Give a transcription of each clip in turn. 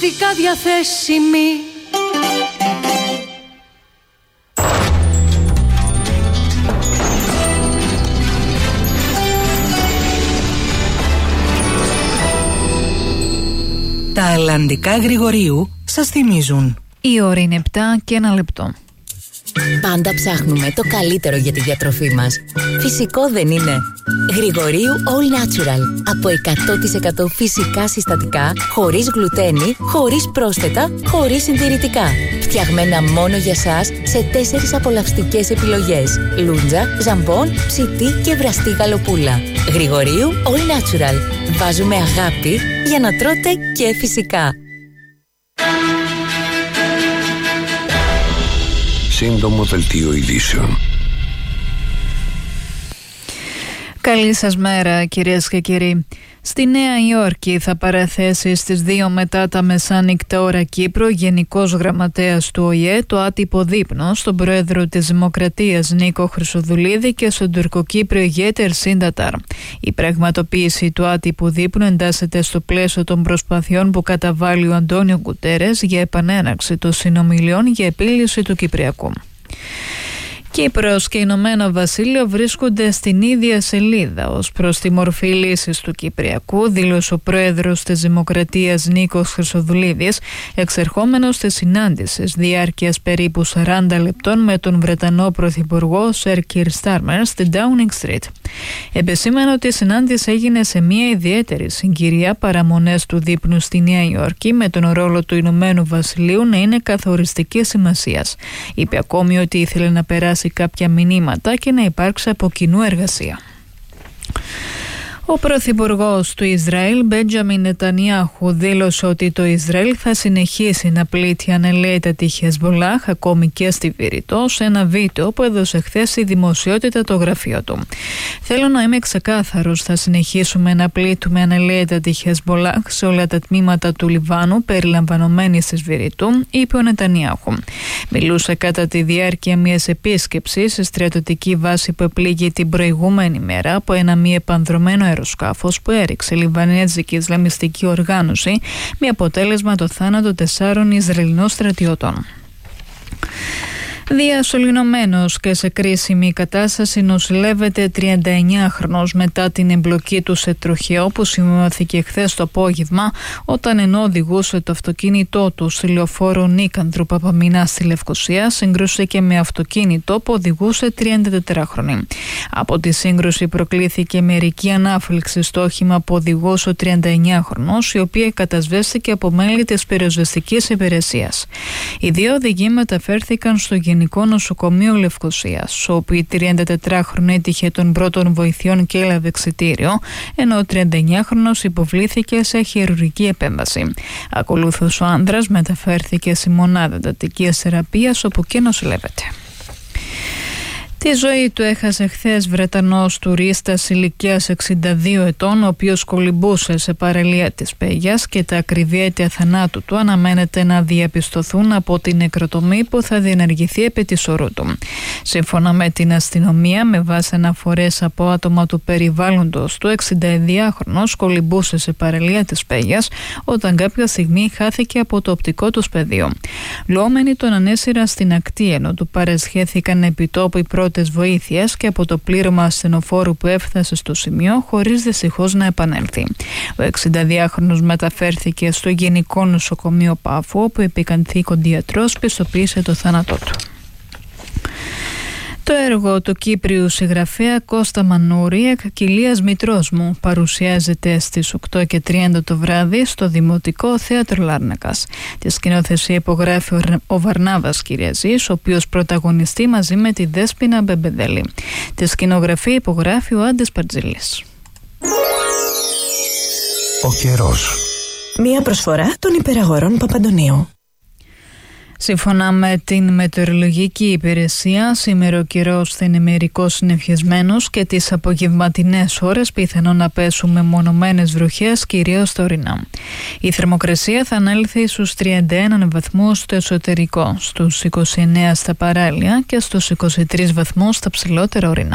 αποκλειστικά διαθέσιμη. Τα αλλαντικά Γρηγορίου σας θυμίζουν. Η ώρα είναι 7 και 1 λεπτό. Πάντα ψάχνουμε το καλύτερο για τη διατροφή μας. Φυσικό δεν είναι? Γρηγορίου All Natural. Από 100% φυσικά συστατικά, χωρίς γλουτένι, χωρίς πρόσθετα, χωρίς συντηρητικά. Φτιαγμένα μόνο για σας σε 4 απολαυστικές επιλογές: λούντζα, ζαμπόν, ψητή και βραστή γαλοπούλα. Γρηγορίου All Natural. Βάζουμε αγάπη για να τρώτε και φυσικά. Σύντομο δελτίο ειδήσεων. Καλή σας μέρα, κυρίες και κύριοι. Στη Νέα Υόρκη θα παραθέσει στις 2 μετά τα μεσάνυχτα ώρα Κύπρου Γενικός Γραμματέας του ΟΗΕ το άτυπο δείπνο στον Πρόεδρο της Δημοκρατίας Νίκο Χρυσοδουλίδη και στον Τουρκοκύπριο ηγέτη Ερσίν Τατάρ. Η πραγματοποίηση του άτυπου δείπνου εντάσσεται στο πλαίσιο των προσπαθειών που καταβάλει ο Αντώνιο Γκουτέρες για επανέναρξη των συνομιλιών για επίλυση του Κυπριακού. Κύπρος και Ηνωμένο Βασίλειο βρίσκονται στην ίδια σελίδα ως προς τη μορφή λύσης του Κυπριακού, δήλωσε ο πρόεδρος της Δημοκρατίας Νίκος Χρυσοδουλίδης, εξερχόμενος στη συνάντηση διάρκειας περίπου 40 λεπτών με τον Βρετανό Πρωθυπουργό Σερ Κιρ Στάρμερ στην Downing Street. Επεσήμανε ότι η συνάντηση έγινε σε μια ιδιαίτερη συγκυρία παραμονές του δείπνου στη Νέα Υόρκη, με τον ρόλο του Ηνωμένου Βασιλείου να είναι καθοριστικής σημασίας. Είπε ακόμη ότι ήθελε να περάσει κάποια μηνύματα και να υπάρξει από κοινού εργασία. Ο Πρωθυπουργός του Ισραήλ, Μπέντζαμιν Νετανιάχου, δήλωσε ότι το Ισραήλ θα συνεχίσει να πλήττει ανελαίητα τη Χεσμολάχ, ακόμη και στη Βηρητό, σε ένα βίντεο που έδωσε χθες στη δημοσιότητα το γραφείο του. «Θέλω να είμαι ξεκάθαρος, θα συνεχίσουμε να πλήττουμε ανελαίητα τη Χεσμολάχ σε όλα τα τμήματα του Λιβάνου, περιλαμβανομένης της Βηρητού», είπε ο Νετανιάχου. Μιλούσε κατά τη διάρκεια μιας επίσκεψης στη στρατιωτική βάση που επλήγει την προηγούμενη μέρα από ένα μη επανδρωμένο αεροσκάφος που έριξε Λιβανέζικη Ισλαμιστική οργάνωση, με αποτέλεσμα το θάνατο 4 Ισραηλινών στρατιωτών. Διασωληνωμένος και σε κρίσιμη κατάσταση νοσηλεύεται 39χρονος μετά την εμπλοκή του σε τροχαίο που σημειώθηκε χθες το απόγευμα, όταν ενώ οδηγούσε το αυτοκίνητό του στη λεωφόρο Νίκανδρου Παπαμηνά στη Λευκοσία, σύγκρουσε με αυτοκίνητο που οδηγούσε 34χρονη. Από τη σύγκρουση προκλήθηκε μερική ανάφληξη στο όχημα που οδηγούσε ο 39χρονος, η οποία κατασβέστηκε από μέλη της πυροσβεστικής υπηρεσίας. Οι δύο οδηγοί μεταφέρθηκαν στο Γενικό Νοσοκομείο Λευκοσίας, όπου η 34χρονη έτυχε των πρώτων βοηθειών και έλαβε εξιτήριο, ενώ ο 39χρονος υποβλήθηκε σε χειρουργική επέμβαση. Ακολούθως ο άνδρας μεταφέρθηκε στη μονάδα εντατικής θεραπείας, όπου και νοσηλεύεται. Τη ζωή του έχασε χθες Βρετανός τουρίστας ηλικίας 62 ετών, ο οποίος κολυμπούσε σε παραλία της Πέγιας και τα ακριβή αίτια θανάτου του αναμένεται να διαπιστωθούν από την νεκροτομή που θα διενεργηθεί επί της ορού του. Σύμφωνα με την αστυνομία, με βάση αναφορές από άτομα του περιβάλλοντος του, 62χρονος κολυμπούσε σε παραλία της Πέγιας όταν κάποια στιγμή χάθηκε από το οπτικό του πεδίο. Λουόμενοι τον ανέσυραν στην ακτή, ενώ του παρεσχέθηκαν επιτόπου οι πρώτες βοήθειας και από το πλήρωμα ασθενοφόρου που έφτασε στο σημείο, χωρίς δυστυχώς να επανέλθει. Ο 62χρονος μεταφέρθηκε στο Γενικό Νοσοκομείο Πάφου, όπου επικανθήκον ιατρός πιστοποίησε το θάνατό του. Το έργο του Κύπριου συγγραφέα Κώστα Μανούρη, «Εκκυλίας Μητρός μου», παρουσιάζεται στις 8:30 το βράδυ στο Δημοτικό Θέατρο Λάρνακας. Τη σκηνοθεσία υπογράφει ο Βαρνάβας Κυριαζής, ο οποίος πρωταγωνιστεί μαζί με τη Δέσποινα Μπεμπεδέλη. Τη σκηνογραφία υπογράφει ο Άντες Παρτζηλής. Ο καιρός. Μία προσφορά των υπεραγορών Παπαντονίου. Σύμφωνα με την μετεωρολογική υπηρεσία, σήμερα ο καιρός θα είναι μερικώς συννεφιασμένος και τις απογευματινές ώρες πιθανόν να πέσουν μεμονωμένες βροχές, κυρίως στα ορεινά. Η θερμοκρασία θα ανέλθει στους 31 βαθμούς στο εσωτερικό, στους 29 στα παράλια και στους 23 βαθμούς στα ψηλότερα ορεινά.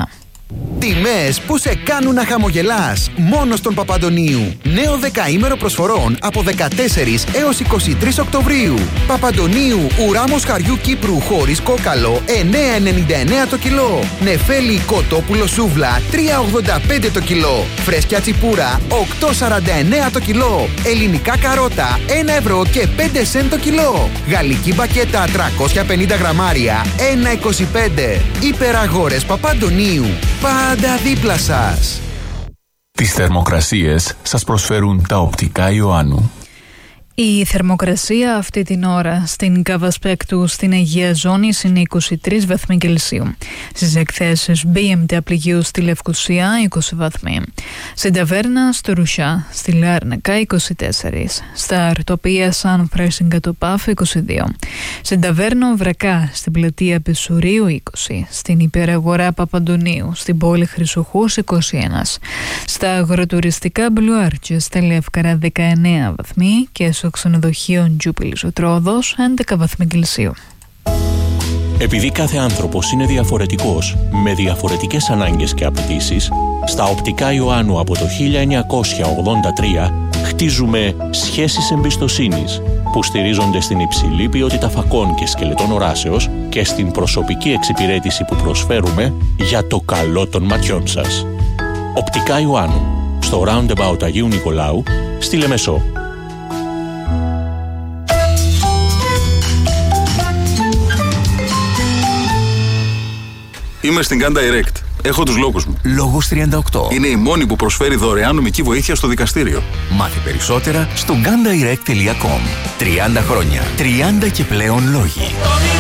Τιμές που σε κάνουν να χαμογελάς. Μόνο στον Παπαντονίου. Νέο δεκαήμερο προσφορών από 14 έως 23 Οκτωβρίου. Παπαντονίου ουρά μοσχαριού Κύπρου χωρίς κόκαλο 9,99 το κιλό. Νεφέλη κοτόπουλο σούβλα 3,85 το κιλό. Φρέσκια τσιπούρα 8,49 το κιλό. Ελληνικά καρότα 1 ευρώ και 5 σεντ το κιλό. Γαλλική μπακέτα 350 γραμμάρια 1,25. Υπεραγόρες Παπαντονίου. Πάντα δίπλα σας. Τις θερμοκρασίες σας προσφέρουν τα οπτικά Ιωάννου. Η θερμοκρασία αυτή την ώρα στην Καβασπέκτου στην Αγία Ζώνης είναι 23 βαθμοί Κελσίου. Στις εκθέσεις BMT Απληγίου στη Λευκουσία 20 βαθμοί. Στην Ταβέρνα στο Ρουσιά στη Λάρνακα 24. Στα Αρτοπία Σαν Φρέσιγκα το Πάφ 22. Στην Ταβέρνο Βρακά στην Πλατεία Πεσουρίου 20. Στην Υπεραγορά Παπαντονίου στην πόλη Χρυσοχούς 21. Στα αγροτουριστικά Μπλουάρτζε στα Λεύκαρα 19 βαθμοί και στο ξενοδοχείο Τζούπιλης ο Τρόδος 11 βαθμοί Κελσίου. Επειδή κάθε άνθρωπος είναι διαφορετικός, με διαφορετικές ανάγκες και απαιτήσεις, στα οπτικά Ιωάννου από το 1983 χτίζουμε σχέσεις εμπιστοσύνης που στηρίζονται στην υψηλή ποιότητα φακών και σκελετών οράσεως και στην προσωπική εξυπηρέτηση που προσφέρουμε για το καλό των ματιών σας. Οπτικά Ιωάννου, στο Roundabout Αγίου Νικολάου, στη Λεμεσό. Είμαι στην Gun Direct. Έχω τους λόγους μου. Λόγος 38. Είναι η μόνη που προσφέρει δωρεάν νομική βοήθεια στο δικαστήριο. Μάθε περισσότερα στο gundirect.com. 30 χρόνια. 30 και πλέον λόγοι.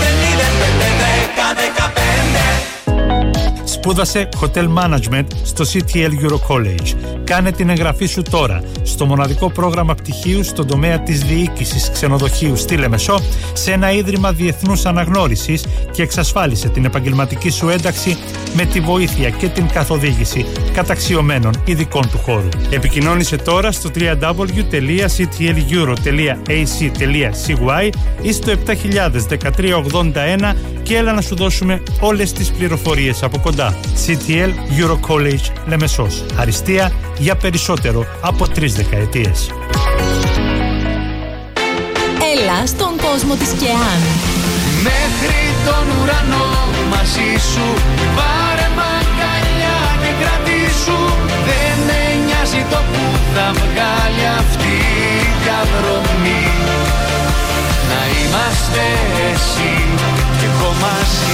Σπούδασε Hotel Management στο CTL Euro College. Κάνε την εγγραφή σου τώρα στο μοναδικό πρόγραμμα πτυχίου στον τομέα της διοίκησης ξενοδοχείου στη Λεμεσό σε ένα ίδρυμα διεθνούς αναγνώρισης και εξασφάλισε την επαγγελματική σου ένταξη με τη βοήθεια και την καθοδήγηση καταξιωμένων ειδικών του χώρου. Επικοινώνησε τώρα στο www.ctleuro.ac.cy ή στο 701381 και έλα να σου δώσουμε όλες τις πληροφορίες από κοντά. CTL Euro College Λεμεσός. Αριστεία για περισσότερο από 3 δεκαετίες. Έλα στον κόσμο της ΚΕΑΝ. Μέχρι τον ουρανό μαζί σου, πάρε μ' αγκαλιά και κρατήσου. Δεν με νοιάζει το που θα βγάλει αυτή η διαδρομή. Να είμαστε εσύ και εγώ μαζί.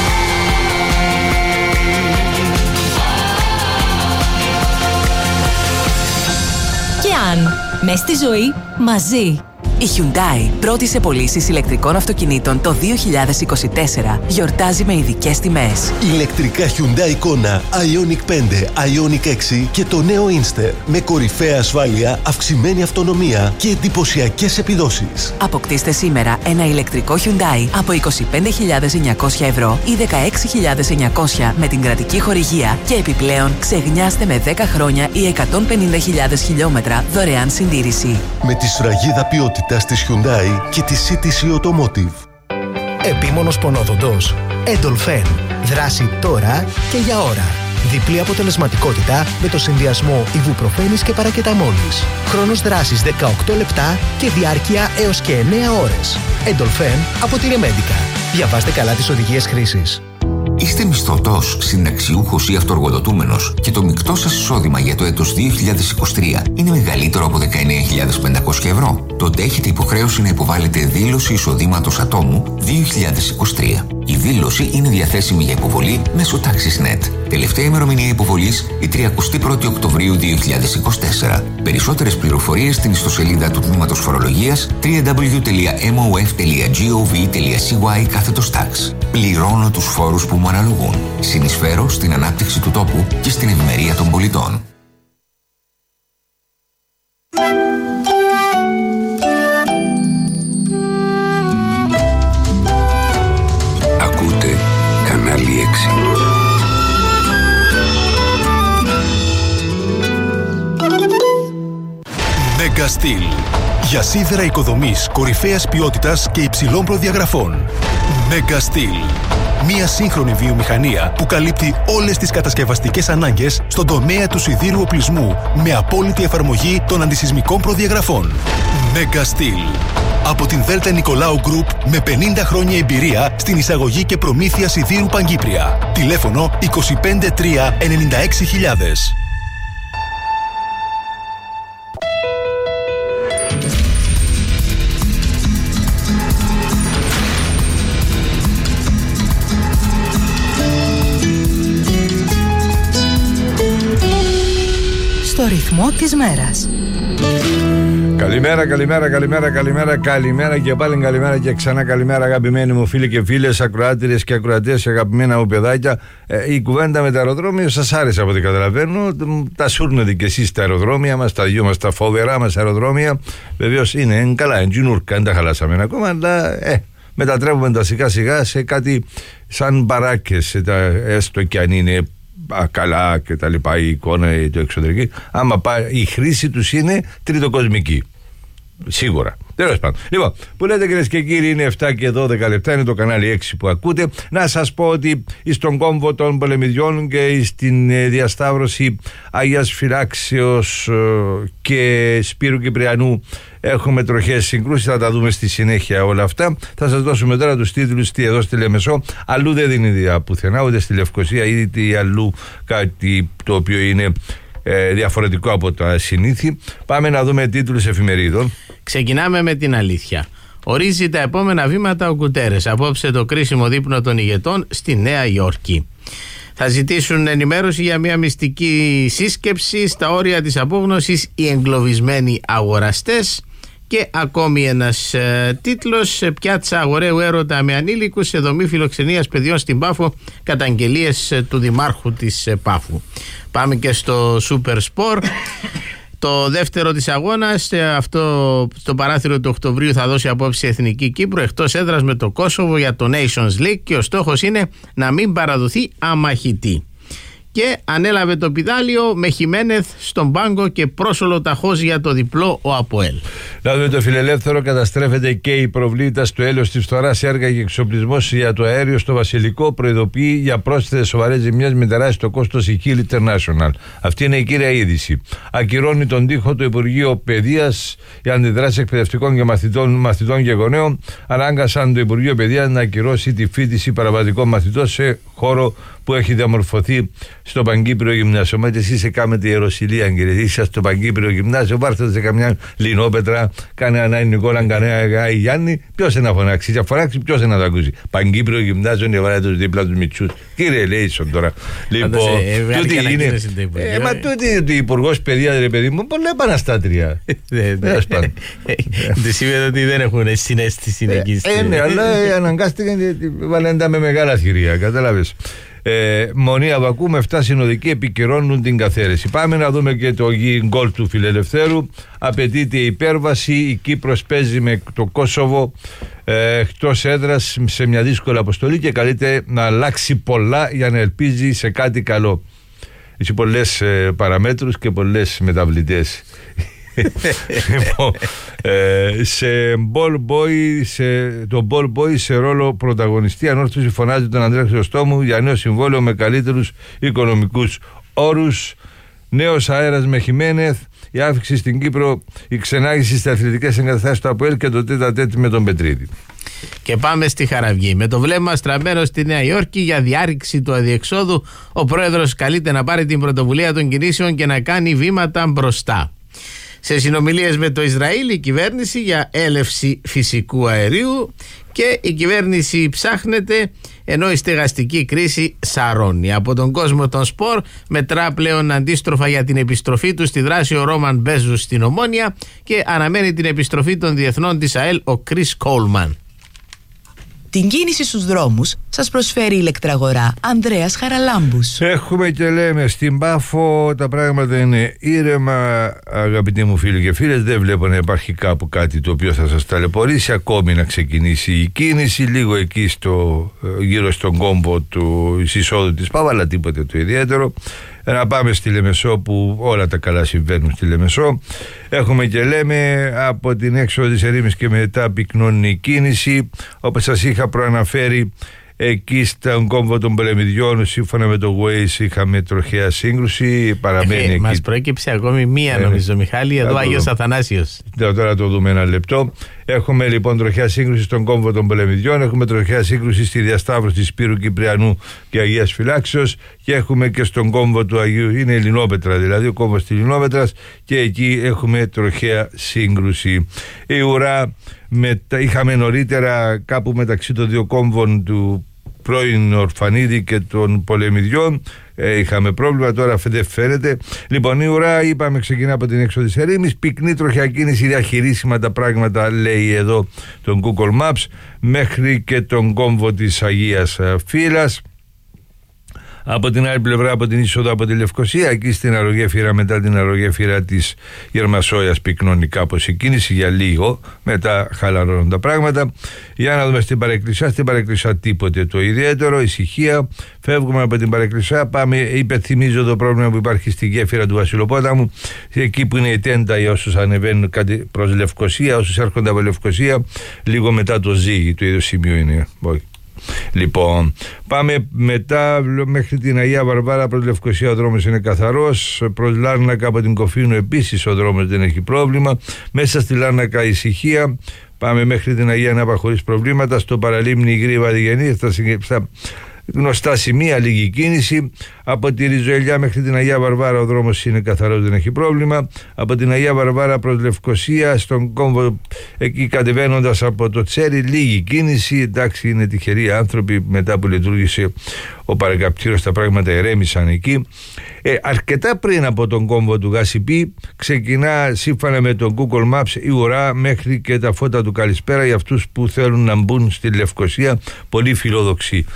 ΚΕΑΝ. Μες στη ζωή μαζί. Η Hyundai, πρώτη σε πωλήσεις ηλεκτρικών αυτοκινήτων το 2024, γιορτάζει με ειδικές τιμές. Ηλεκτρικά Hyundai Kona, Ioniq 5, Ioniq 6 και το νέο Inster με κορυφαία ασφάλεια, αυξημένη αυτονομία και εντυπωσιακές επιδόσεις. Αποκτήστε σήμερα ένα ηλεκτρικό Hyundai από 25.900 ευρώ ή 16.900 με την κρατική χορηγία και επιπλέον ξεγνιάστε με 10 χρόνια ή 150.000 χιλιόμετρα δωρεάν συντήρηση. Με τη σφραγίδα ποιότητας της Hyundai και τη CTC Automotive. Επίμονος πονόδοντος. Endolfen. Δράση τώρα και για ώρα. Διπλή αποτελεσματικότητα με το συνδυασμό ιβουπροφένης και παρακεταμόλης. Χρόνος δράσης 18 λεπτά και διάρκεια έως και 9 ώρες. Endolfen από τη Remedica. Διαβάστε καλά τις οδηγίες χρήσης. Είστε μισθωτός, συνταξιούχος ή αυτοεργοδοτούμενος και το μεικτό σας εισόδημα για το έτος 2023 είναι μεγαλύτερο από 19.500 ευρώ. Τότε έχετε υποχρέωση να υποβάλλετε δήλωση εισοδήματος ατόμου 2023. Η δήλωση είναι διαθέσιμη για υποβολή μέσω TaxisNet. Τελευταία ημερομηνία υποβολής η 31η Οκτωβρίου 2024. Περισσότερες πληροφορίες στην ιστοσελίδα του Τμήματος Φορολογίας www.mof.gov.cy/tax. Πληρώνω τους φόρους που μου αναλογούν. Συνεισφέρω στην ανάπτυξη του τόπου και στην ευημερία των πολιτών. Ακούτε κανάλι 6. Megastil. Για σίδερα οικοδομής κορυφαίας ποιότητας και υψηλών προδιαγραφών. Mega Steel. Μια σύγχρονη βιομηχανία που καλύπτει όλες τις κατασκευαστικές ανάγκες στον τομέα του σιδήρου οπλισμού με απόλυτη εφαρμογή των αντισυσμικών προδιαγραφών. Mega Steel. Από την Δέλτα Νικολάου Group με 50 χρόνια εμπειρία στην εισαγωγή και προμήθεια σιδήρου Παγκύπρια. Τηλέφωνο 253 96 000. Στο ρυθμό της μέρας. Καλημέρα και πάλι καλημέρα και ξανά καλημέρα, αγαπημένοι μου φίλοι και φίλες, ακροάτριες και ακροατές, αγαπημένα μου παιδάκια. Η κουβέντα με τα αεροδρόμια σας άρεσε από ό,τι καταλαβαίνω. Τα σούρνετε κι εσείς τα αεροδρόμια μας, τα δυο μας, τα φοβερά μας αεροδρόμια. Βεβαίως είναι καλά, εντζινούρκα, δεν τα χαλάσαμε ακόμα, αλλά μετατρέπουμε τα σιγά σιγά σε κάτι σαν μπαράκες, έστω κι αν είναι καλά και τα λοιπά, η εικόνα το εξωτερική, άμα η χρήση τους είναι τριτοκοσμική. Σίγουρα. Τέλος πάντων. Λοιπόν, που λέτε κυρίες και κύριοι, είναι 7 και 12 λεπτά, είναι το κανάλι 6 που ακούτε. Να σας πω ότι στον κόμβο των Πολεμιδιών και στην διασταύρωση Αγίας Φυλάξεως και Σπύρου Κυπριανού έχουμε τροχές συγκρούσεις, θα τα δούμε στη συνέχεια όλα αυτά. Θα σας δώσουμε τώρα τους τίτλους εδώ στη Λεμεσό. Αλλού δεν δίνει ιδέα πουθενά, ούτε στη Λευκοσία ή αλλού κάτι το οποίο είναι διαφορετικό από τα συνήθη. Πάμε να δούμε τίτλους εφημερίδων. Ξεκινάμε με την αλήθεια. Ορίζει τα επόμενα βήματα ο Γκουτέρες. Απόψε το κρίσιμο δείπνο των ηγετών στη Νέα Υόρκη. Θα ζητήσουν ενημέρωση για μια μυστική σύσκεψη στα όρια της απόγνωσης οι εγκλωβισμένοι αγοραστές. Και ακόμη ένας τίτλος: πιάτσα αγοραίου έρωτα με ανήλικους σε δομή φιλοξενίας παιδιών στην Πάφο, καταγγελίες του Δημάρχου της Πάφου. Πάμε και στο Super Sport. Το δεύτερο της αγώνας, αυτό στο παράθυρο του Οκτωβρίου, θα δώσει απόψη η Εθνική Κύπρο εκτός έδρας με το Κόσοβο για το Nations League και ο στόχος είναι να μην παραδοθεί αμαχητή. Και ανέλαβε το πηδάλιο με Χιμένεθ στον πάγκο και πρόσολο ταχώς για το διπλό ο ΑΠΟΕΛ. Να δούμε το φιλελεύθερο. Καταστρέφεται και η προβλήτα στο έλεος της φθοράς. Έργα και εξοπλισμός για το αέριο στο Βασιλικό. Προειδοποιεί για πρόσθετες σοβαρές ζημιές με τεράστιο κόστος η Kiel International. Αυτή είναι η κύρια είδηση. Ακυρώνει τον τοίχο το Υπουργείο Παιδείας. Οι αντιδράσεις εκπαιδευτικών και μαθητών και γονέων ανάγκασαν το Υπουργείο Παιδείας να ακυρώσει τη φοιτηση παραβατικών μαθητών σε χώρο που έχει διαμορφωθεί στο Παγκύπριο Γυμνάσιο. Μα εσείς κάνετε ιεροσυλία, κύριε. Είσαστε στο Παγκύπριο Γυμνάσιο, πάρτε σε καμιά Λινόπετρα, κάνε ένα Νικόλα, κανένα Γιάννη. Ποιος να φωνάξει, θα φωνάξει, ποιος να το ακούσει. Παγκύπριο Γυμνάσιο είναι βάλετε δίπλα του Μιτσούς. Κύριε Λέισον τώρα. Λοιπόν, τούτη είναι. Μα τούτη ο Υπουργός Παιδείας, ρε παιδί μου, πολλά επαναστάτρια. Του σημαίνει ότι δεν έχουν συναίσθηση εκεί. Ναι, αλλά αναγκάστηκαν και βάλαν με μεγάλα θηρία, κατάλαβες. Μονή Αβακού με 7 συνοδικοί επικυρώνουν την καθαίρεση. Πάμε να δούμε και το γκολ του φιλελευθέρου. Απαιτείται υπέρβαση. Η Κύπρος παίζει με το Κόσοβο εκτός έδρας σε μια δύσκολη αποστολή και καλείται να αλλάξει πολλά για να ελπίζει σε κάτι καλό. Έχει πολλές παραμέτρους και πολλές μεταβλητές. Σε το Ball Boy σε ρόλο πρωταγωνιστή ανόρθωση φωνάζει τον Ανδρέα Χρυσοστόμου για νέο συμβόλαιο με καλύτερους οικονομικούς όρους. Νέος αέρας με Χιμένεθ, η αύξηση στην Κύπρο, η ξενάγηση στις αθλητικές εγκαταστάσεις του ΑΠΟΕΛ και το τέτα-τέτ με τον Πετρίδη. Και πάμε στη Χαραυγή. Με το βλέμμα στραμμένο στη Νέα Υόρκη για διάρρηξη του αδιεξόδου, ο πρόεδρος καλείται να πάρει την πρωτοβουλία των κινήσεων και να κάνει βήματα μπροστά. Σε συνομιλίες με το Ισραήλ, η κυβέρνηση για έλευση φυσικού αερίου και η κυβέρνηση ψάχνεται ενώ η στεγαστική κρίση σαρώνει. Από τον κόσμο των σπορ μετρά πλέον αντίστροφα για την επιστροφή του στη δράση ο Ρόμαν Μπέζους στην Ομόνια και αναμένει την επιστροφή των διεθνών της ΑΕΛ ο Κρίς Κόλμαν. Την κίνηση στους δρόμους σας προσφέρει η ηλεκτραγορά Ανδρέας Χαραλάμπους. Έχουμε και λέμε στην Πάφο τα πράγματα είναι ήρεμα, αγαπητοί μου φίλοι και φίλες. Δεν βλέπω να υπάρχει κάπου κάτι το οποίο θα σας ταλαιπωρήσει. Ακόμη να ξεκινήσει η κίνηση λίγο εκεί γύρω στον κόμπο του εισόδου της Πάφο, αλλά τίποτε το ιδιαίτερο. Να πάμε στη Λεμεσό, που όλα τα καλά συμβαίνουν στη Λεμεσό. Έχουμε και λέμε από την έξοδο της ερήμης και μετά πυκνώνει η κίνηση. Όπως σας είχα προαναφέρει, εκεί στον κόμβο των Πολεμιδιών, σύμφωνα με το Waze, είχαμε τροχαία σύγκρουση. Παραμένει εκεί. Μας προέκυψε ακόμη μία, νομίζω, Μιχάλη, εδώ Άγιος Αθανάσιος. Τώρα το δούμε ένα λεπτό. Έχουμε λοιπόν τροχαία σύγκρουση στον κόμβο των Πολεμιδιών, έχουμε τροχαία σύγκρουση στη διασταύρωση της Σπύρου Κυπριανού και Αγίας Φυλάξεως, και έχουμε και στον κόμβο του Αγίου, είναι Ελληνόπετρα δηλαδή, ο κόμβος της Ελληνόπετρας, και εκεί έχουμε τροχαία σύγκρουση. Η ουρά είχαμε νωρίτερα κάπου μεταξύ των δύο κόμβων του πρώην Ορφανίδη και των Πολεμιδιών, είχαμε πρόβλημα, τώρα δεν φαίνεται. Λοιπόν, η ουρά, είπαμε, ξεκινά από την έξοδο της ερήμης, πυκνή τροχιά κίνηση, διαχειρίσιμα τα πράγματα, λέει εδώ τον Google Maps, μέχρι και τον κόμβο της Αγίας Φύλας. Από την άλλη πλευρά, από την είσοδο από τη Λευκοσία, εκεί στην αερογέφυρα, μετά την αερογέφυρα της Γερμασόιας, πυκνώνει κάπως η κίνηση για λίγο, μετά χαλαρώνουν τα πράγματα. Για να δούμε στην Παρεκκλησιά. Στην Παρεκκλησιά τίποτε το ιδιαίτερο, ησυχία. Φεύγουμε από την Παρεκκλησιά, πάμε, υπενθυμίζω το πρόβλημα που υπάρχει στη γέφυρα του Βασιλοπόταμου, εκεί που είναι η τέντα για όσους ανεβαίνουν προς Λευκοσία, όσους έρχονται από Λευκοσία, λίγο μετά το Ζήγη, το ίδιο σημείο είναι. Λοιπόν, πάμε μετά μέχρι την Αγία Βαρβάρα προς Λευκοσία, ο δρόμος είναι καθαρός. Προς Λάρνακα από την Κοφίνου επίσης ο δρόμος δεν έχει πρόβλημα. Μέσα στη Λάρνακα ησυχία. Πάμε μέχρι την Αγία Νάπα χωρίς προβλήματα. Στο παραλίμνη η Γρήβα Διγενή, στα γνωστά σημεία λίγη κίνηση. Από τη Ριζοελιά μέχρι την Αγία Βαρβάρα ο δρόμος είναι καθαρός, δεν έχει πρόβλημα. Από την Αγία Βαρβάρα προς Λευκοσία, στον κόμβο εκεί κατεβαίνοντας από το Τσέρι, λίγη κίνηση. Εντάξει, είναι τυχεροί άνθρωποι, μετά που λειτουργήσε ο παρακαπτήρος τα πράγματα ερέμησαν εκεί. Αρκετά πριν από τον κόμβο του Γασιπί ξεκινά, σύμφωνα με τον Google Maps, η ουρά μέχρι και τα φώτα του Καλησπέρα για αυτούς που θέλουν να μπουν στη Λευκοσία. Πολύ φιλόδοξη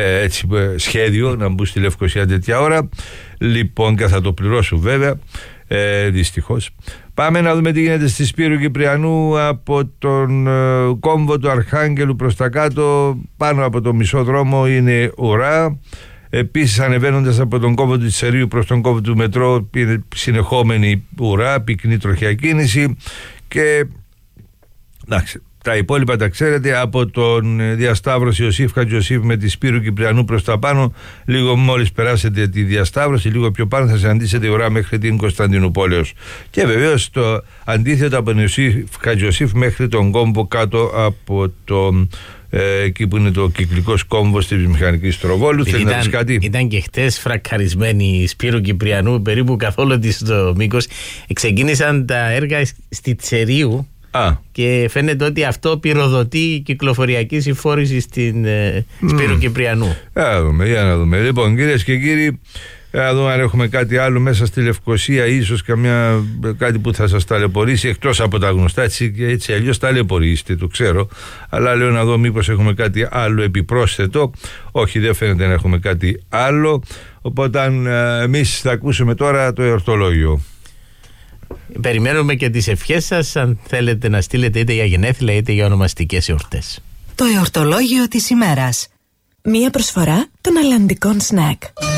σχέδιο να μπουν στη Λευκοσία τέτοια ώρα. Λοιπόν, και θα το πληρώσουν βέβαια, δυστυχώς. Πάμε να δούμε τι γίνεται στη Σπύρου Κυπριανού. Από τον κόμβο του Αρχάγγελου προς τα κάτω, πάνω από το μισό δρόμο είναι ουρά. Επίσης, ανεβαίνοντας από τον κόμβο του Τσερίου προς τον κόμβο του Μετρό, είναι συνεχόμενη ουρά, πυκνή τροχιά κίνηση. Και εντάξει, τα υπόλοιπα τα ξέρετε. Από τον διασταύρωση Ιωσήφ Χατζιωσήφ με τη Σπύρου Κυπριανού προς τα πάνω, λίγο μόλις περάσετε τη διασταύρωση, λίγο πιο πάνω θα συναντήσετε ουρά μέχρι την Κωνσταντινούπολεως. Και βεβαίως το αντίθετο από τον Ιωσήφ Χατζιωσήφ μέχρι τον κόμβο κάτω από το εκεί που είναι το κυκλικός κόμβος της μηχανικής Τροβόλου. Θέλει να πεις κάτι? Ήταν και χτες φρακαρισμένη η Σπύρου Κυπριανού περίπου καθ' όλο της το μήκος. Ξεκίνησαν τα έργα στη Τσερίου. Και φαίνεται ότι αυτό πυροδοτεί κυκλοφοριακή συμφόρηση στην Σπύρου Κυπριανού. Για να δούμε. Λοιπόν, κυρίες και κύριοι, να δούμε αν έχουμε κάτι άλλο μέσα στη Λευκοσία, ίσως κάτι που θα σας ταλαιπωρήσει, εκτός από τα γνωστά. Έτσι αλλιώς ταλαιπωρήσετε, το ξέρω. Αλλά λέω να δω μήπως έχουμε κάτι άλλο επιπρόσθετο. Όχι, δεν φαίνεται να έχουμε κάτι άλλο. Οπότε εμείς θα ακούσουμε τώρα το εορτολόγιο. Περιμένουμε και τις ευχές σας, αν θέλετε να στείλετε είτε για γενέθλια είτε για ονομαστικές εορτές. Το εορτολόγιο της ημέρας. Μία προσφορά των αλλαντικών σνακ.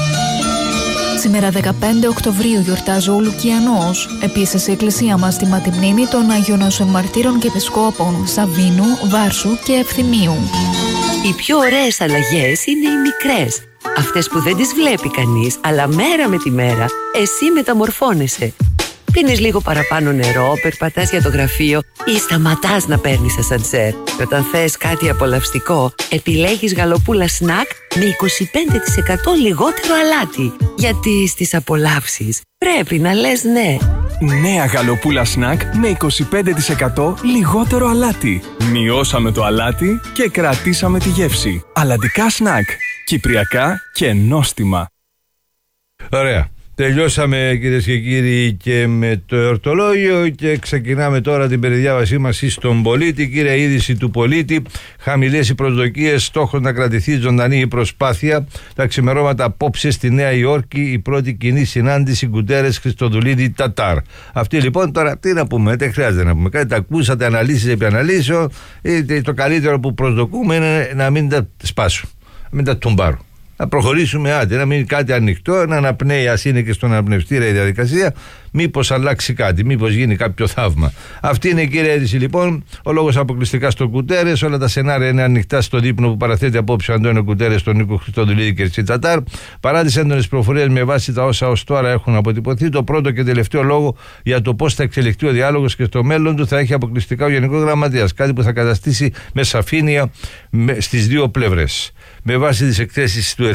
Σήμερα 15 Οκτωβρίου γιορτάζει ο Λουκιανός. Επίσης η εκκλησία μας τιμά τη μνήμη των Αγίων Μαρτύρων και Επισκόπων Σαββίνου, Βάρσου και Ευθυμίου. Οι πιο ωραίες αλλαγές είναι οι μικρές. Αυτές που δεν τις βλέπει κανείς, αλλά μέρα με τη μέρα εσύ μεταμορφώνεσαι. Πίνεις λίγο παραπάνω νερό, περπατάς για το γραφείο ή σταματάς να παίρνεις ασανσέρ. Και όταν θες κάτι απολαυστικό, επιλέγεις γαλοπούλα σνακ με 25% λιγότερο αλάτι. Γιατί στις απολαύσεις πρέπει να λες ναι. Νέα γαλοπούλα σνακ με 25% λιγότερο αλάτι. Μειώσαμε το αλάτι και κρατήσαμε τη γεύση. Αλλαντικά σνακ. Κυπριακά και νόστιμα. Ωραία. Τελειώσαμε, κυρίες και κύριοι, και με το εορτολόγιο και ξεκινάμε τώρα την περιδιάβασή μας στον πολίτη. Κύρια είδηση του πολίτη: χαμηλές οι προσδοκίες, στόχος να κρατηθεί ζωντανή η προσπάθεια. Τα ξημερώματα απόψε στη Νέα Υόρκη η πρώτη κοινή συνάντηση Γκουτέρες Χριστοδουλίδη Τατάρ. Αυτή λοιπόν, τώρα τι να πούμε, δεν χρειάζεται να πούμε κάτι. Τα ακούσατε, αναλύσεις επί αναλύσεων. Το καλύτερο που προσδοκούμε είναι να μην τα σπάσουν, να μην τα τουμπάρουν. να προχωρήσουμε, άντε, να μείνει κάτι ανοιχτό, να αναπνέει, ας είναι και στον αναπνευστήρα η διαδικασία, μήπως αλλάξει κάτι, μήπως γίνει κάποιο θαύμα. Αυτή είναι η κύρια είδηση λοιπόν. Ο λόγος αποκλειστικά στο Κουτέρες. Όλα τα σενάρια είναι ανοιχτά στο δείπνο που παραθέτει απόψε ο Αντώνιο Κουτέρες, στον Νίκο Χριστοδουλίδη και Ερσή Τσατάρ. Παρά τις έντονες προφορίες με βάση τα όσα ως τώρα έχουν αποτυπωθεί, το πρώτο και τελευταίο λόγο για το πώς θα εξελιχθεί ο διάλογος και στο μέλλον του θα έχει αποκλειστικά ο Γενικός Γραμματέας. Κάτι που θα καταστήσει με σαφήνεια στις δύο πλευρές. Με βάση τις εκθέσεις του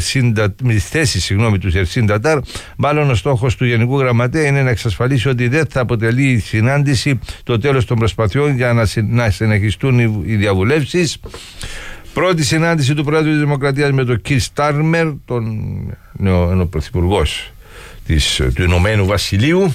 του Ερσή Τσατάρ, μάλλον ο στόχος του Γενικού Γραμματέα είναι να εξασφαλίσει ότι δεν θα αποτελεί η συνάντηση το τέλος των προσπαθειών για να συνεχιστούν οι διαβουλεύσεις. Πρώτη συνάντηση του Πρόεδρου της Δημοκρατίας με τον Κιρ Στάρμερ, τον Πρωθυπουργός του Ηνωμένου Βασιλείου.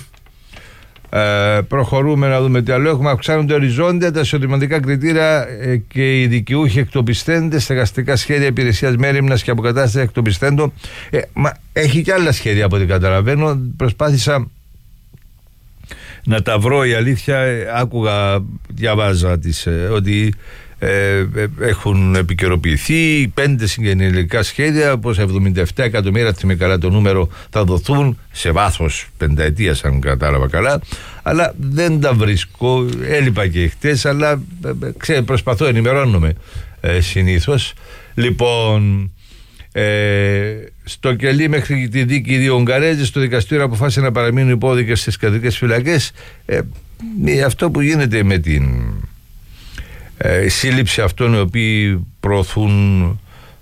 Προχωρούμε να δούμε τι άλλο έχουμε. Αυξάνονται οριζόντια τα εισοδηματικά κριτήρια και οι δικαιούχοι εκτοπιστέντες, στεγαστικά σχέδια υπηρεσίας μέριμνας και αποκατάσταση εκτοπιστέντων. Έχει και άλλα σχέδια από ό,τι καταλαβαίνω. Προσπάθησα να τα βρω, η αλήθεια. Άκουγα, διαβάζα ότι έχουν επικαιροποιηθεί 5 συγγενειακά σχέδια, όπως 77 εκατομμύρια, θυμάμαι καλά το νούμερο, θα δοθούν σε βάθος πενταετίας, αν κατάλαβα καλά, αλλά δεν τα βρίσκω. Έλειπα και χτες, αλλά προσπαθώ, ενημερώνομαι συνήθως. Λοιπόν, στο κελί μέχρι τη δίκη δύο Ουγγαρέζες, το δικαστήριο αποφάσισε να παραμείνουν υπόδικες στις κρατικές φυλακές. Αυτό που γίνεται με την σύλληψη αυτών οι οποίοι προωθούν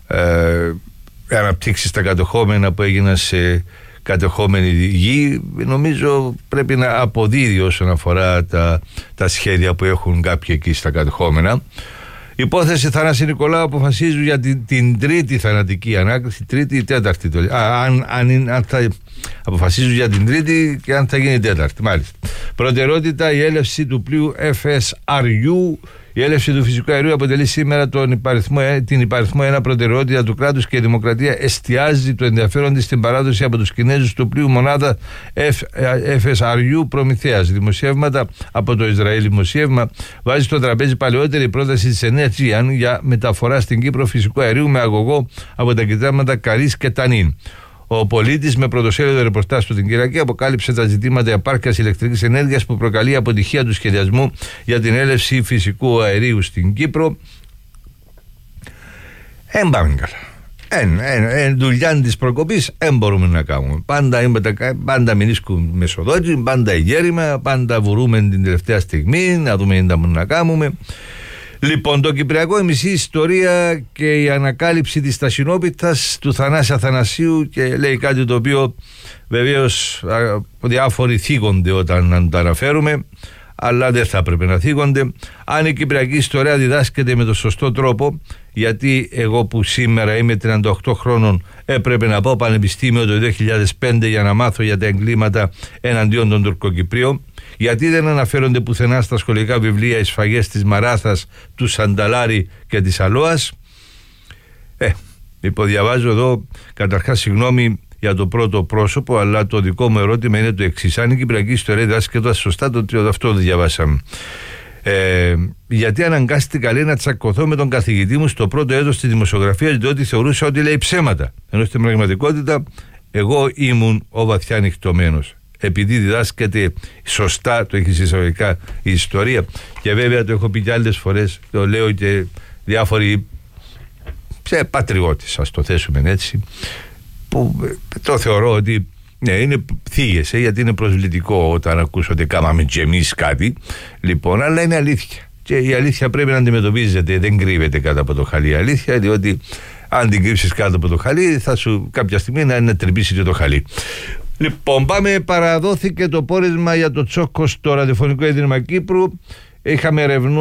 αναπτύξεις στα κατεχόμενα που έγιναν σε κατεχόμενη γη, νομίζω πρέπει να αποδίδει όσον αφορά τα σχέδια που έχουν κάποιοι εκεί στα κατεχόμενα. Υπόθεση Θανάση Νικολάου αποφασίζουν για την τρίτη θανατική ανάκριση, τρίτη ή τέταρτη. Αν θα αποφασίζουν για την τρίτη και αν θα γίνει τέταρτη, μάλιστα. Προτεραιότητα η έλευση του πλοίου FSRU. Η έλευση του φυσικού αερίου αποτελεί σήμερα την υπαριθμό 1 προτεραιότητα του κράτους και η Δημοκρατία εστιάζει το ενδιαφέρον της στην παράδοση από τους Κινέζους του πλοίου μονάδα FSRU Προμηθέας. Δημοσιεύματα από το Ισραήλ. Δημοσίευμα βάζει στο τραπέζι παλαιότερη πρόταση της Ενέργειαν για μεταφορά στην Κύπρο φυσικού αερίου με αγωγό από τα κοιτάματα Καρίς και Τανίν. Ο πολίτης με πρωτοσέλιδο ρεπορτάζ του την Κυριακή αποκάλυψε τα ζητήματα επάρκειας ηλεκτρικής ενέργειας που προκαλεί αποτυχία του σχεδιασμού για την έλευση φυσικού αερίου στην Κύπρο. Πάμε καλά. Δουλειά της προκοπής μπορούμε να κάνουμε. Πάντα μηνίσκουν μεσοδότη, πάντα γέρημα, πάντα βουρούμε την τελευταία στιγμή να δούμε τι μπορούμε να κάνουμε. Λοιπόν, το Κυπριακό, η μισή ιστορία και η ανακάλυψη της ταχυνόπιτας του Θανάση Αθανασίου, και λέει κάτι το οποίο βεβαίως διάφοροι θίγονται όταν το αναφέρουμε, αλλά δεν θα έπρεπε να θίγονται. Αν η Κυπριακή ιστορία διδάσκεται με τον σωστό τρόπο, γιατί εγώ που σήμερα είμαι 38 χρόνων έπρεπε να πάω πανεπιστήμιο το 2005 για να μάθω για τα εγκλήματα εναντίον των Τουρκοκυπρίων, γιατί δεν αναφέρονται πουθενά στα σχολικά βιβλία οι σφαγές της Μαράθας, του Σανταλάρη και της Αλόας. Διαβάζω εδώ, καταρχάς συγγνώμη για το πρώτο πρόσωπο, αλλά το δικό μου ερώτημα είναι το εξής: αν η Κυπριακή ιστορία διδάσκεται σωστά, αυτό το διαβάσαμε. Γιατί αναγκάστηκα, λέει, να τσακωθώ με τον καθηγητή μου στο πρώτο έτος της δημοσιογραφίας, διότι θεωρούσα ότι λέει ψέματα. Ενώ στην πραγματικότητα εγώ ήμουν ο βαθιά ανοιχτωμένος. Επειδή διδάσκεται σωστά, το έχει εισαγωγικά η ιστορία, και βέβαια το έχω πει και άλλες φορές, το λέω και διάφοροι πατριώτες, ας το θέσουμε έτσι, που το θεωρώ ότι είναι θίγεσαι, γιατί είναι προσβλητικό όταν ακούσω ότι κάμαμε και εμείς κάτι, λοιπόν, αλλά είναι αλήθεια. Και η αλήθεια πρέπει να αντιμετωπίζεται, δεν κρύβεται κάτω από το χαλί η αλήθεια, διότι αν την κρύψεις κάτω από το χαλί, θα σου κάποια στιγμή να τρυπήσει και το χαλί. Λοιπόν, πάμε. Παραδόθηκε το πόρισμα για το Τσόκο στο Ραδιοφωνικό Ίδρυμα Κύπρου. Είχαμε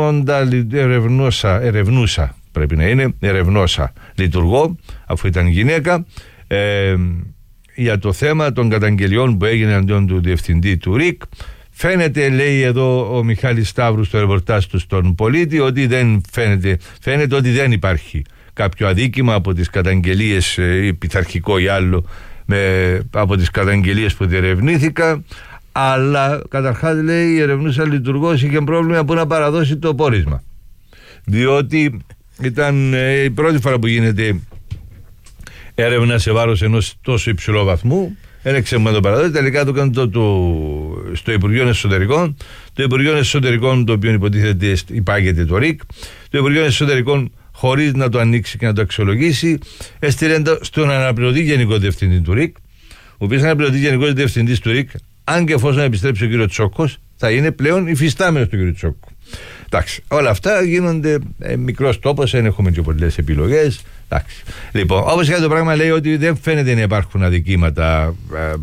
ερευνούσα, πρέπει να είναι, ερευνόσα λειτουργό, αφού ήταν γυναίκα, για το θέμα των καταγγελιών που έγινε αντίον του διευθυντή του ΡΙΚ. Φαίνεται, λέει εδώ ο Μιχάλης Σταύρου στο ρεπορτάζ του στον Πολίτη, ότι δεν φαίνεται ότι δεν υπάρχει κάποιο αδίκημα από τις καταγγελίες, ή πειθαρχικό ή άλλο, από τις καταγγελίες που διερευνήθηκαν, αλλά καταρχάς, λέει, η ερευνούσα λειτουργός είχε πρόβλημα που να παραδώσει το πόρισμα, διότι ήταν η πρώτη φορά που γίνεται έρευνα σε βάρος ενός τόσο υψηλού βαθμού. Έλεξε με τον παραδότη, τελικά το έκανε στο Υπουργείο Εσωτερικών. Το Υπουργείο Εσωτερικών, το οποίο υποτίθεται υπάγεται το ΡΙΚ, το Υπουργείο Εσωτερικών, χωρίς να το ανοίξει και να το αξιολογήσει, έστειλε στον αναπληρωτή Γενικό Διευθυντή του ΡΙΚ, ο οποίος αναπληρωτή Γενικός Διευθυντής του ΡΙΚ, αν και εφόσον επιστρέψει ο κύριο Τσόκος, θα είναι πλέον υφιστάμενος του κύριου Τσόκου. Εντάξει, όλα αυτά γίνονται μικρός τόπος, δεν έχουμε και πολλές επιλογές. Εντάξει. Λοιπόν, όπως και το πράγμα λέει ότι δεν φαίνεται να υπάρχουν αδικήματα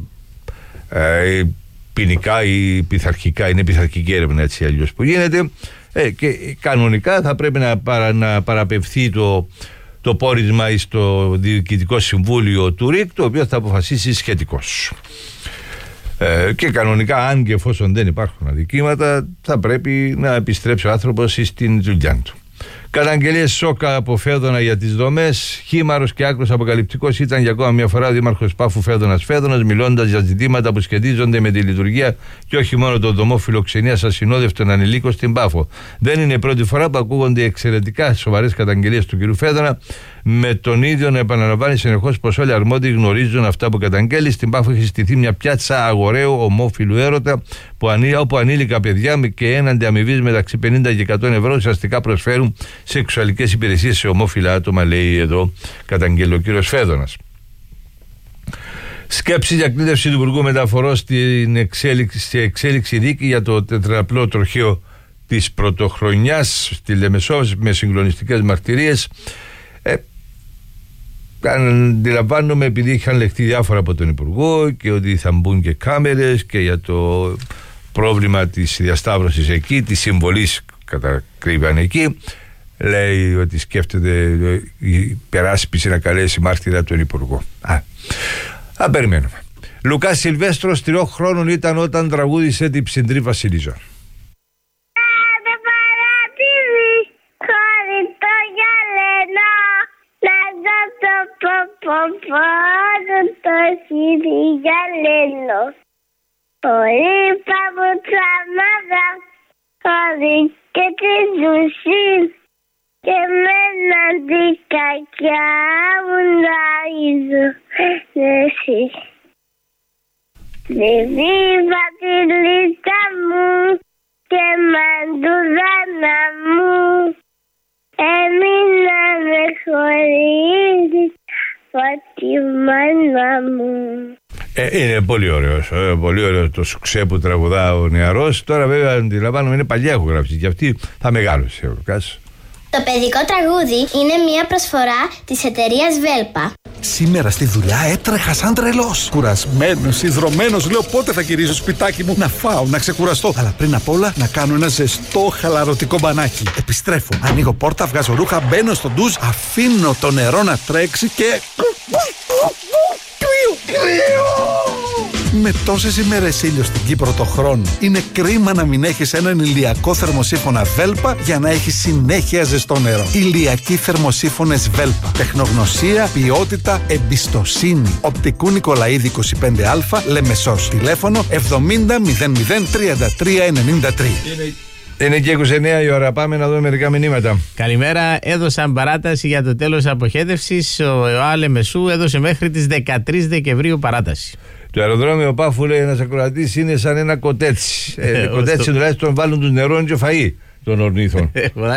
ποινικά ή πειθαρχικά, είναι πειθαρχική έρευνα έτσι αλλιώς που γίνεται, και κανονικά θα πρέπει να παραπευθεί το πόρισμα στο Διοικητικό Συμβούλιο του ΡΙΚ, το οποίο θα αποφασίσει σχετικώς. Και κανονικά, αν και εφόσον δεν υπάρχουν αδικήματα, θα πρέπει να επιστρέψει ο άνθρωπος στην δουλειά του. Καταγγελίες σόκα από Φέδωνα για τις δομές. Χήμαρος και άκρος αποκαλυπτικός ήταν για ακόμα μια φορά ο Δήμαρχος Πάφου Φέδωνας, μιλώντας για ζητήματα που σχετίζονται με τη λειτουργία και όχι μόνο το δωμό φιλοξενίας ασυνόδευτων ανηλίκων στην Πάφο. Δεν είναι η πρώτη φορά που ακούγονται εξαιρετικά σοβαρές καταγγελίες του κ. Φέδωνα, με τον ίδιο να επαναλαμβάνει συνεχώς πως όλοι οι αρμόδιοι γνωρίζουν αυτά που καταγγέλει. Στην Πάφο έχει στηθεί μια πιάτσα αγοραίου ομόφυλου έρωτα, όπου ανήλικα παιδιά και έναντι αμοιβής μεταξύ 50 και 100 ευρώ ουσιαστικά προσφέρουν σεξουαλικές υπηρεσίες σε ομόφυλα άτομα, λέει εδώ καταγγέλει ο κύριος Φέδωνας. Σκέψη για κλήτευση του Υπουργού Μεταφορών σε εξέλιξη δίκη για το τετραπλό τροχαίο της πρωτοχρονιάς στη Λεμεσό με συγκλονιστικές μαρτυρίες. Αντιλαμβάνομαι, επειδή είχαν λεχθεί διάφορα από τον Υπουργό και ότι θα μπουν και κάμερες και για το πρόβλημα της διασταύρωσης εκεί, της συμβολής κατακρύβαν εκεί, λέει ότι σκέφτεται η υπεράσπιση να καλέσει μάρτυρα τον Υπουργό. Α, περιμένουμε. Λουκάς Σιλβέστρος 3 χρόνων ήταν όταν τραγούδισε την Ψυντρή Βασιλίζα. Το χείλη γυαλένο, πολύ παπούτσα μάδα, χωρί και τη ζουσή, και με έναν τη κακιά μου να ίζω εσύ. Διβίβα τη λίστα μου και μαντουδάνα μου, έμεινα με χωρίζει τη μάνα μου. Είναι πολύ ωραίο το σουξέ που τραγουδά ο νεαρός. Τώρα βέβαια αντιλαμβάνομαι είναι παλιά ηχογράφηση και αυτή θα μεγάλωσε ο Λουκάς. Το παιδικό τραγούδι είναι μια προσφορά της εταιρείας Βέλπα. Σήμερα στη δουλειά έτρεχα σαν τρελός. Κουρασμένος, ιδρωμένος, λέω πότε θα γυρίσω σπιτάκι μου να φάω, να ξεκουραστώ. Αλλά πριν απ' όλα να κάνω ένα ζεστό χαλαρωτικό μπανάκι. Επιστρέφω, ανοίγω πόρτα, βγάζω ρούχα, μπαίνω στο ντουζ, αφήνω το νερό να τρέξει και... Με τόσες ημέρες ήλιο στην Κύπρο το χρόνο, είναι κρίμα να μην έχεις έναν ηλιακό θερμοσύφωνα Βέλπα για να έχεις συνέχεια ζεστό νερό. Ηλιακοί θερμοσύφωνες Βέλπα. Τεχνογνωσία, ποιότητα, εμπιστοσύνη. Οπτικού Νικολαίδη 25Α, Λεμεσός. Τηλέφωνο 70 00 33 93. Είναι και 29 η ώρα. Πάμε να δούμε μερικά μηνύματα. Καλημέρα. Έδωσαν παράταση για το τέλος αποχέτευσης. Ο ΕΟΑ Λεμεσού έδωσε μέχρι τις 13 Δεκεμβρίου παράταση. Το αεροδρόμιο Πάφου, λέει ένας ακροατής, είναι σαν ένα κοτέτσι. Κοτέτσι τουλάχιστον βάλουν τους νερό και φαΐ των ορνήθων.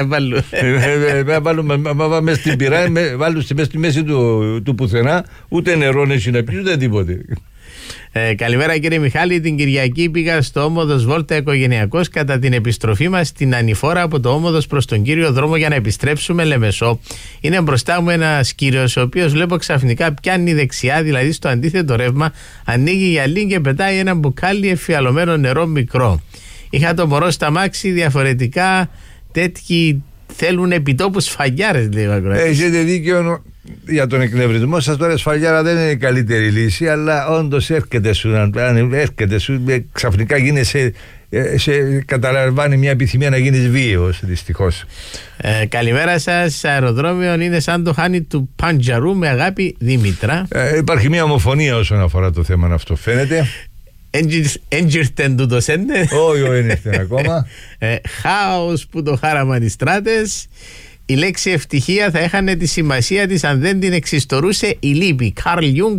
Βάλουμε στην πυρά, βάλουν στη μέση του πουθενά, ούτε νερό έχει να πει, ούτε τίποτε. Καλημέρα κύριε Μιχάλη. Την Κυριακή πήγα στο Όμοδος Βόλτα οικογενειακός κατά την επιστροφή μας στην ανηφόρα από το Όμοδος προς τον κύριο δρόμο για να επιστρέψουμε Λεμεσό. Είναι μπροστά μου ένας κύριος ο οποίος βλέπω ξαφνικά πιάνει δεξιά, δηλαδή στο αντίθετο ρεύμα, ανοίγει γυαλί και πετάει ένα μπουκάλι εφιαλωμένο νερό μικρό. Είχα το μωρό στα μάξι, διαφορετικά τέτοιοι θέλουν επιτόπους σφαγιάρες, λέει ο ακροατής. Έχετε δίκιο για τον εκνευρισμό σας. Τώρα σφαγιάρα δεν είναι η καλύτερη λύση, αλλά όντως έρχεται σου ξαφνικά γίνεσαι, καταλαμβάνει μια επιθυμία να γίνεις βίαιος, δυστυχώς. Καλημέρα σας. Αεροδρόμιο είναι σαν το χάνι του Παντζαρού, με αγάπη, Δήμητρα. Υπάρχει μια ομοφωνία όσον αφορά το θέμα αυτό, φαίνεται. Έντζιρτεν του το σέντε. Όχι, δεν ήρθε ακόμα. Χάος που το χάραμαν οι στράτες. Η λέξη ευτυχία θα έχανε τη σημασία της αν δεν την εξιστορούσε η λύπη. Καρλ Γιούγκ,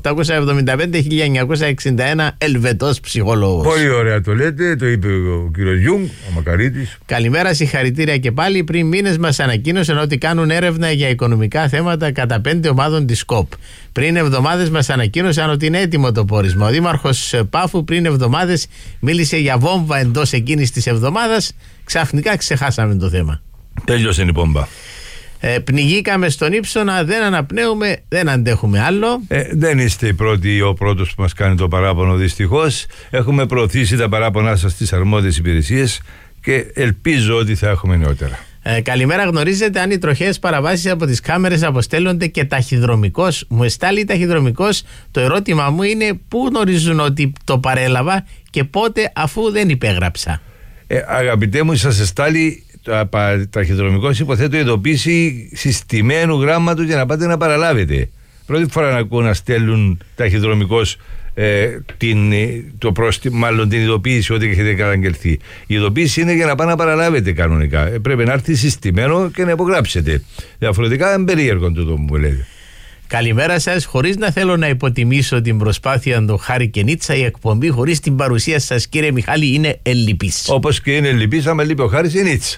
1875-1961, Ελβετός ψυχολόγος. Πολύ ωραία το λέτε, το είπε ο κύριος Γιούγκ, ο Μακαρίτης. Καλημέρα, συγχαρητήρια και πάλι. Πριν μήνες μας ανακοίνωσαν ότι κάνουν έρευνα για οικονομικά θέματα κατά 5 ομάδων της ΚΟΠ. Πριν εβδομάδες μας ανακοίνωσαν ότι είναι έτοιμο το πόρισμα. Ο Δήμαρχος Πάφου πριν εβδομάδες μίλησε για βόμβα εντός εκείνης της εβδομάδας. Ξαφνικά ξεχάσαμε το θέμα. Τέλειωσε η πόμπα. Πνιγήκαμε στον ύψονα, δεν αναπνέουμε, δεν αντέχουμε άλλο. Δεν είστε οι πρώτοι, ο πρώτος που μας κάνει το παράπονο, δυστυχώς. Έχουμε προωθήσει τα παράπονά σας στις αρμόδιες υπηρεσίες και ελπίζω ότι θα έχουμε νεότερα. Καλημέρα, γνωρίζετε αν οι τροχαίες παραβάσεις από τις κάμερες αποστέλλονται και ταχυδρομικώς? Μου εστάλει ταχυδρομικώς. Το ερώτημα μου είναι πού γνωρίζουν ότι το παρέλαβα και πότε, αφού δεν υπέγραψα? Αγαπητέ μου, σας εστάλει ταχυδρομικός, υποθέτω, ειδοποίηση συστημένου γράμματος για να πάτε να παραλάβετε. Πρώτη φορά να ακούω να στέλνουν ταχυδρομικός την ειδοποίηση ότι έχετε καταγγελθεί. Η ειδοποίηση είναι για να πάνε να παραλάβετε κανονικά. Πρέπει να έρθει συστημένο και να υπογράψετε. Διαφορετικά είναι περίεργο το που λέτε. Καλημέρα σας. Χωρίς να θέλω να υποτιμήσω την προσπάθεια του Χάρη και Νίτσα, η εκπομπή χωρίς την παρουσία σας, κύριε Μιχάλη, είναι ελλειπής. Όπως και είναι ελλειπής, άμα λείπει ο Χάρης η Νίτσα.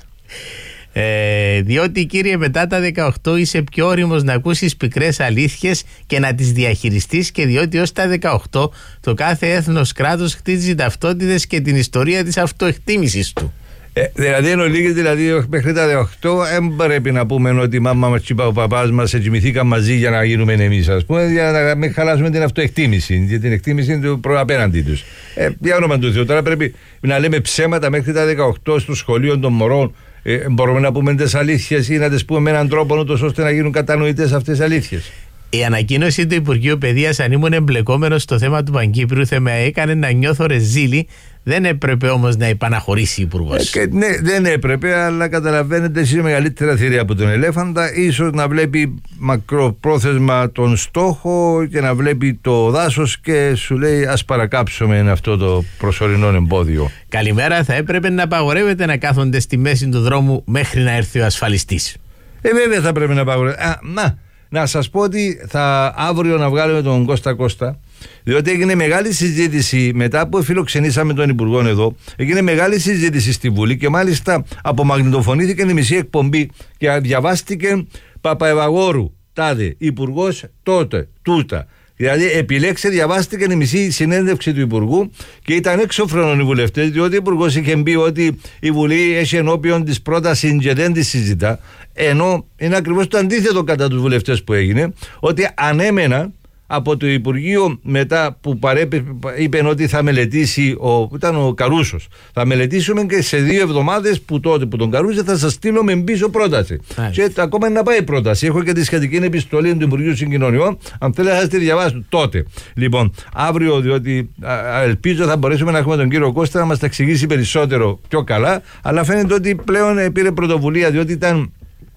Διότι, κύριε, μετά τα 18 είσαι πιο όριμος να ακούσεις πικρές αλήθειες και να τις διαχειριστείς, και διότι ως τα 18 το κάθε έθνος κράτος χτίζει ταυτότητες και την ιστορία της αυτοεκτίμησης του. Δηλαδή εν ολίγης, δηλαδή μέχρι τα 18 δεν πρέπει να πούμε ότι η μάμα μας και ο παπάς μας κοιμηθήκαν μαζί για να γίνουμε εμείς, ας πούμε, για να μην χαλάσουμε την αυτοεκτίμηση, για την εκτίμηση του απέναντί τους. Για όνομα του Θεού, τώρα πρέπει να λέμε ψέματα μέχρι τα 18 στο σχολείο των μωρών? Μπορούμε να πούμε τις αλήθειες ή να τις πούμε με έναν τρόπο ούτως ώστε να γίνουν κατανοητές αυτές τις αλήθειες? Η ανακοίνωση του Υπουργείου Παιδείας, αν ήμουν εμπλεκόμενος στο θέμα του Παγκύπριου, θα με έκανε να νιώθω ρεζίλη. Δεν έπρεπε όμως να υπαναχωρήσει ο Υπουργός. Ναι, δεν έπρεπε, αλλά καταλαβαίνετε, εσύ είναι μεγαλύτερα θηρία από τον ελέφαντα. Ίσως να βλέπει μακροπρόθεσμα τον στόχο και να βλέπει το δάσος και σου λέει ας παρακάψουμε αυτό το προσωρινό εμπόδιο. Καλημέρα, θα έπρεπε να απαγορεύεται να κάθονται στη μέση του δρόμου μέχρι να έρθει ο ασφαλιστής. Βέβαια θα πρέπει να απαγορεύεται. Να σας πω ότι αύριο να βγάλουμε τον Κώστα, διότι έγινε μεγάλη συζήτηση μετά που φιλοξενήσαμε τον Υπουργό εδώ. Έγινε μεγάλη συζήτηση στη Βουλή και μάλιστα απομαγνητοφωνήθηκε η μισή εκπομπή και διαβάστηκε Παπαευαγόρου, τάδε, Υπουργός τότε, τούτα. Δηλαδή επιλέξε, διαβάστηκε η μισή συνέντευξη του Υπουργού και ήταν έξωφρονων οι βουλευτές, διότι ο Υπουργός είχε πει ότι η Βουλή έχει ενώπιον της πρόταση και δεν τη συζητά, ενώ είναι ακριβώς το αντίθετο κατά τους βουλευτές που έγινε, ότι ανέμεναν από το Υπουργείο μετά που είπε ότι θα μελετήσει, ήταν ο Καρούσος, θα μελετήσουμε και σε 2 εβδομάδες που τότε που τον Καρούσε θα σας στείλουμε πίσω πρόταση. Και ακόμα να πάει πρόταση. Έχω και τη σχετική επιστολή του Υπουργείου Συγκοινωνιών, αν θέλετε να τη διαβάσω τότε. Λοιπόν, αύριο, διότι ελπίζω θα μπορέσουμε να έχουμε τον κύριο Κώστα να μας τα εξηγήσει περισσότερο πιο καλά, αλλά φαίνεται ότι πλέον πήρε πρωτοβουλία, διότι ήταν.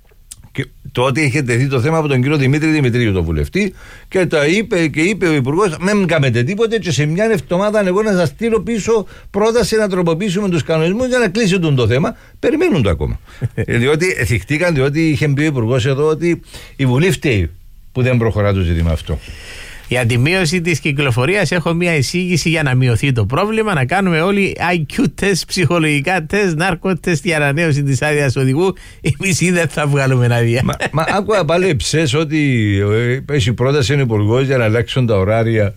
Και τότε είχε τεθεί το θέμα από τον κύριο Δημήτρη Δημητρίου, τον βουλευτή, και το είπε ο Υπουργός: μην κάνετε τίποτε, και σε μια εβδομάδα εγώ να σας στείλω πίσω πρόταση να τροποποιήσουμε τους κανονισμούς για να κλείσει το θέμα. Περιμένουν το ακόμα. Διότι θυχτήκαν, διότι είχε πει ο Υπουργός εδώ ότι η Βουλή φταίει που δεν προχωρά το ζήτημα αυτό. Για τη μείωση της κυκλοφορίας έχω μια εισήγηση για να μειωθεί το πρόβλημα. Να κάνουμε όλοι IQ τεστ, ψυχολογικά τεστ, νάρκο τεστ για ανανέωση της άδειας οδηγού. Εμείς δεν θα βγάλουμε άδεια. Μα άκουγα πάλι ψες ότι έχει πρόταση ο Υπουργός για να αλλάξουν τα ωράρια.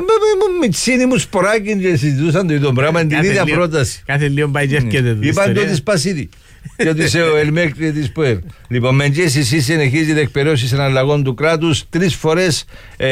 Με τσίνη μου σποράκι και συζητούσαν το ίδιο πράγμα, την ίδια πρόταση. Κάθε λίγο πάει και έρχεται. Είπαν το της Πασίδη. Και ότι είσαι ο Ελμέκτρη της ΠΟΕΡ. Λοιπόν, με GSC συνεχίζει διεκπαιρέωση εναλλαγών του κράτους. 3 φορές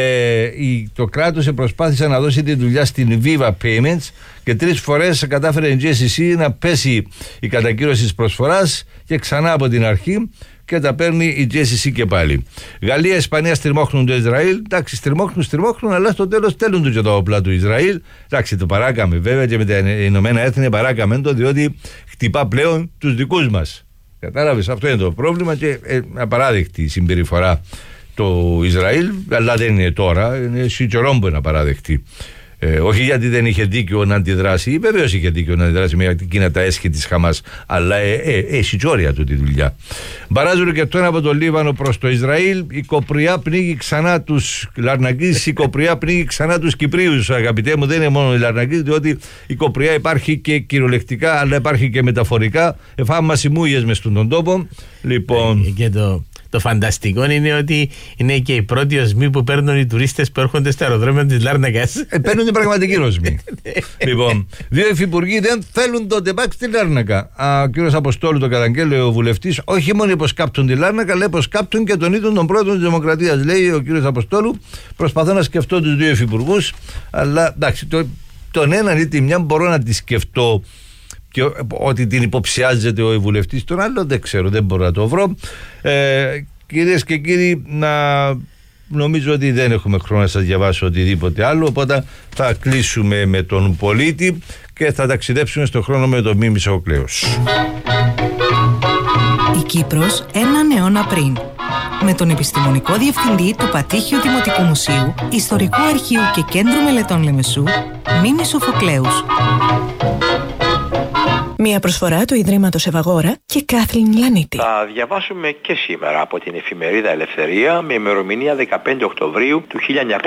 το κράτος προσπάθησε να δώσει τη δουλειά στην Viva Payments και 3 φορές κατάφερε η GSC να πέσει η κατακύρωση της προσφοράς και ξανά από την αρχή και τα παίρνει η GSC και πάλι. Γαλλία, Ισπανία στριμώχνουν το Ισραήλ. Εντάξει, στριμώχνουν, αλλά στο τέλος στέλνουν του και τα όπλα του Ισραήλ. Εντάξει, το παράκαμε βέβαια και με τα Ηνωμένα Έθνη παράκαμε το, διότι χτυπά πλέον τους δικούς μας. Κατάλαβες, αυτό είναι το πρόβλημα και απαράδεκτη η συμπεριφορά του Ισραήλ, αλλά δεν είναι τώρα, είναι σιτσορόμπο να παραδεχτεί. Όχι γιατί δεν είχε δίκιο να αντιδράσει, βεβαίως είχε δίκιο να αντιδράσει με εκείνα τα έσχη της Χαμάς, αλλά έχει τζόρια του τη δουλειά. Μπαράζουν και τώρα από το Λίβανο προς το Ισραήλ. Η Κοπριά πνίγει ξανά τους Λαρνακείς, η Κοπριά πνίγει ξανά τους Κυπρίους. Αγαπητέ μου, δεν είναι μόνο οι Λαρνακείς, διότι η Κοπριά υπάρχει και κυριολεκτικά, αλλά υπάρχει και μεταφορικά. Εφάμε μασιμούγες μες στον τόπο. Λοιπόν. Και το φανταστικό είναι ότι είναι και οι πρώτοι οσμοί που παίρνουν οι τουρίστες που έρχονται στο αεροδρόμιο της Λάρνακας. Παίρνουν οι πραγματικοί οσμοί. Λοιπόν, 2 υφυπουργοί δεν θέλουν το ΤΕΠΑΚ στη Λάρνακα. Ο κύριος Αποστόλου, το καταγγέλει ο βουλευτής, όχι μόνο υποσκάπτουν τη Λάρνακα, αλλά υποσκάπτουν και τον ίδιο τον πρόεδρο της Δημοκρατίας. Λέει ο κύριος Αποστόλου, προσπαθώ να σκεφτώ τους 2 υφυπουργούς, αλλά εντάξει, τον έναν ή τη μια μπορώ να τη σκεφτώ. Και ότι την υποψιάζεται ο βουλευτής, τον άλλο δεν ξέρω, δεν μπορώ να το βρω. Κυρίες και κύριοι, νομίζω ότι δεν έχουμε χρόνο να σας διαβάσω οτιδήποτε άλλο, οπότε θα κλείσουμε με τον πολίτη και θα ταξιδέψουμε στον χρόνο με τον Μίμη Σοκοκλέους. Η Κύπρος έναν αιώνα πριν. Με τον επιστημονικό διευθυντή του Πατήχιου Δημοτικού Μουσείου, Ιστορικού Αρχείου και Κέντρου Μελετών Λεμεσού, Μίμη Σοφοκλέους. Μια προσφορά του Ιδρύματος Ευαγόρα και Κάθλιν Λανίτη. Θα διαβάσουμε και σήμερα από την εφημερίδα Ελευθερία με ημερομηνία 15 Οκτωβρίου του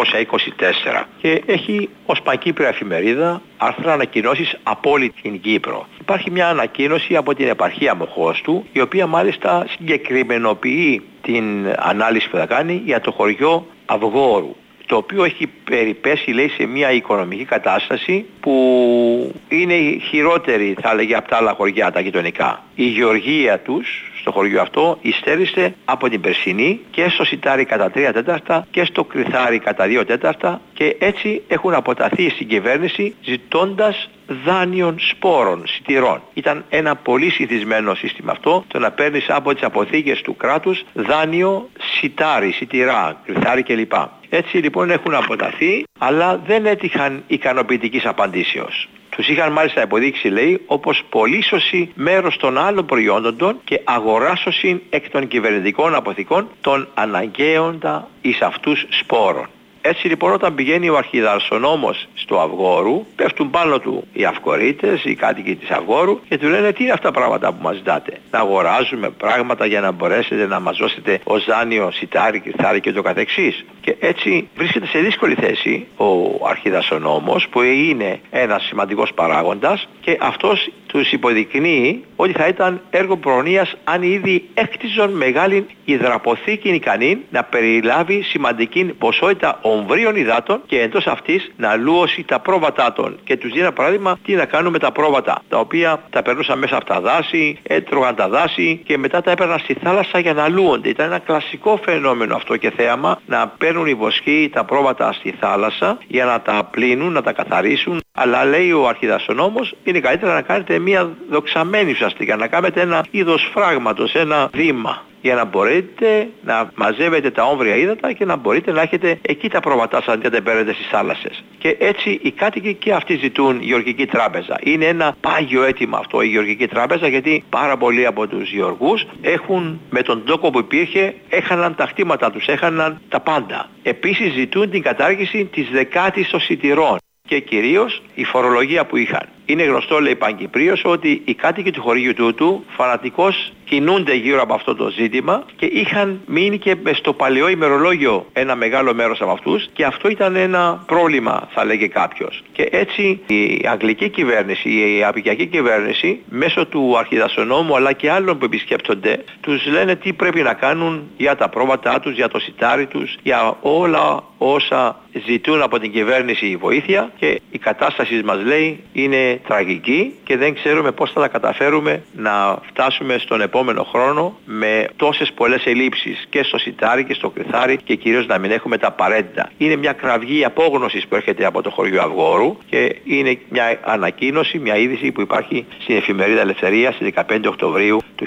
1924 και έχει ως πανκύπρια εφημερίδα άρθρα ανακοινώσεις από όλη την Κύπρο. Υπάρχει μια ανακοίνωση από την επαρχία Μοχώστου, η οποία μάλιστα συγκεκριμενοποιεί την ανάλυση που θα κάνει για το χωριό Αυγόρου, το οποίο έχει περιπέσει, λέει, σε μια οικονομική κατάσταση που είναι χειρότερη, θα έλεγε, από τα άλλα χωριά τα γειτονικά. Η γεωργία τους στο χωριό αυτό υστέρησε από την περσινή και στο σιτάρι κατά 3/4 και στο κρυθάρι κατά 2/4 και έτσι έχουν αποταθεί στην κυβέρνηση ζητώντας δάνειων σπόρων, σιτηρών. Ήταν ένα πολύ συνηθισμένο σύστημα αυτό, το να παίρνεις από τις αποθήκες του κράτους δάνειο σιτάρι, σιτηρά, κρυθάρι κλπ. Έτσι λοιπόν έχουν αποταθεί, αλλά δεν έτυχαν ικανοποιητικής απαντήσεως. Τους είχαν μάλιστα υποδείξει, λέει, όπως πωλήσωση μέρος των άλλων προϊόντων και αγοράσωση εκ των κυβερνητικών αποθηκών των αναγκαίοντα εις αυτούς σπόρων. Έτσι λοιπόν όταν πηγαίνει ο αρχιδαρσονόμος στο Αυγόρου, πέφτουν πάνω του οι Αυγορείτες, οι κάτοικοι της Αυγόρου και του λένε τι είναι αυτά τα πράγματα που μας ζητάτε. Να αγοράζουμε πράγματα για να μπορέσετε να μας δώσετε ως δάνειο σιτάρι, κρυθάρι και το καθεξής. Και έτσι βρίσκεται σε δύσκολη θέση ο αρχιδαρσονόμος που είναι ένας σημαντικός παράγοντας και αυτός τους υποδεικνύει ότι θα ήταν έργο προνοίας αν ήδη έκτιζον μεγάλη υδραποθήκη ικανή να περιλάβει σημαντική ποσότητα ομβρίων υδάτων και εντός αυτής να λούωσει τα πρόβατά των. Και τους δίνει ένα παράδειγμα τι να κάνουμε τα πρόβατα, τα οποία τα περνούσαν μέσα από τα δάση, έτρωγαν τα δάση και μετά τα έπαιρναν στη θάλασσα για να λούονται. Ήταν ένα κλασικό φαινόμενο αυτό και θέαμα να παίρνουν οι βοσκοί τα πρόβατα στη θάλασσα για να τα πλύνουν, να τα καθαρίσουν. Αλλά λέει ο αρχιδαρσονόμος είναι καλύτερα να κάνετε μια δοξαμένη ουσιαστικά, να κάνετε ένα είδος φράγματος, ένα βήμα, για να μπορείτε να μαζεύετε τα όμβρια ύδατα και να μπορείτε να έχετε εκεί τα πρόβατά σας αντί να τα παίρνετε στις θάλασσες. Και έτσι οι κάτοικοι και αυτοί ζητούν γεωργική τράπεζα. Είναι ένα πάγιο αίτημα αυτό η γεωργική τράπεζα, γιατί πάρα πολλοί από τους γεωργούς έχουν με τον τόκο που υπήρχε έχαναν τα χτήματα τους, έχαναν τα πάντα. Επίσης ζητούν την κατάργηση της δεκάτης των σιτηρών και κυρίως η φορολογία που είχαν. Είναι γνωστό, λέει Παγκυπρίος, ότι οι κάτοικοι του χωριού τούτου φανατικώς κινούνται γύρω από αυτό το ζήτημα και είχαν μείνει και στο παλαιό ημερολόγιο ένα μεγάλο μέρος από αυτούς και αυτό ήταν ένα πρόβλημα, θα λέγε κάποιος. Και έτσι η αγγλική κυβέρνηση, η απικιακή κυβέρνηση, μέσω του αρχιδαρσονόμου αλλά και άλλων που επισκέπτονται, τους λένε τι πρέπει να κάνουν για τα πρόβατά τους, για το σιτάρι τους, για όλα όσα ζητούν από την κυβέρνηση βοήθεια και η κατάσταση μας, λέει, είναι τραγική και δεν ξέρουμε πώς θα τα καταφέρουμε να φτάσουμε στον επόμενο χρόνο με τόσες πολλές ελλείψεις και στο σιτάρι και στο κρυθάρι και κυρίως να μην έχουμε τα απαραίτητα. Είναι μια κραυγή απόγνωσης που έρχεται από το χωριό Αυγόρου και είναι μια ανακοίνωση, μια είδηση που υπάρχει στην εφημερίδα Ελευθερία στις 15 Οκτωβρίου του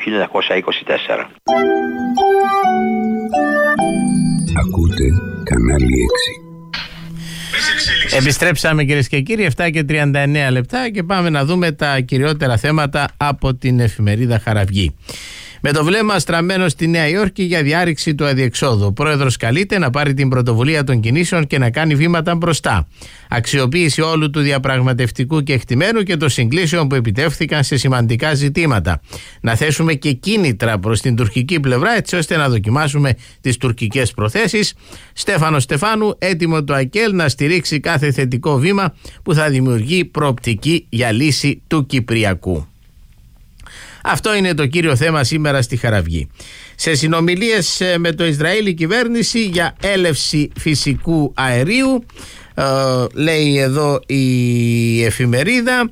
1924. Ακούτε κανάλι 6. Επιστρέψαμε, κυρίες και κύριοι, 7 και 39 λεπτά και πάμε να δούμε τα κυριότερα θέματα από την εφημερίδα Χαραυγή. Με το βλέμμα στραμμένο στη Νέα Υόρκη για διάρρηξη του αδιεξόδου, ο πρόεδρος καλείται να πάρει την πρωτοβουλία των κινήσεων και να κάνει βήματα μπροστά. Αξιοποίηση όλου του διαπραγματευτικού κεκτημένου και των συγκλήσεων που επιτεύχθηκαν σε σημαντικά ζητήματα. Να θέσουμε και κίνητρα προς την τουρκική πλευρά, έτσι ώστε να δοκιμάσουμε τις τουρκικές προθέσεις. Στέφανο Στεφάνου, έτοιμο το ΑΚΕΛ να στηρίξει κάθε θετικό βήμα που θα δημιουργεί προοπτική για λύση του Κυπριακού. Αυτό είναι το κύριο θέμα σήμερα στη Χαραυγή. Σε συνομιλίες με το Ισραήλ, η κυβέρνηση για έλευση φυσικού αερίου, λέει εδώ η εφημερίδα,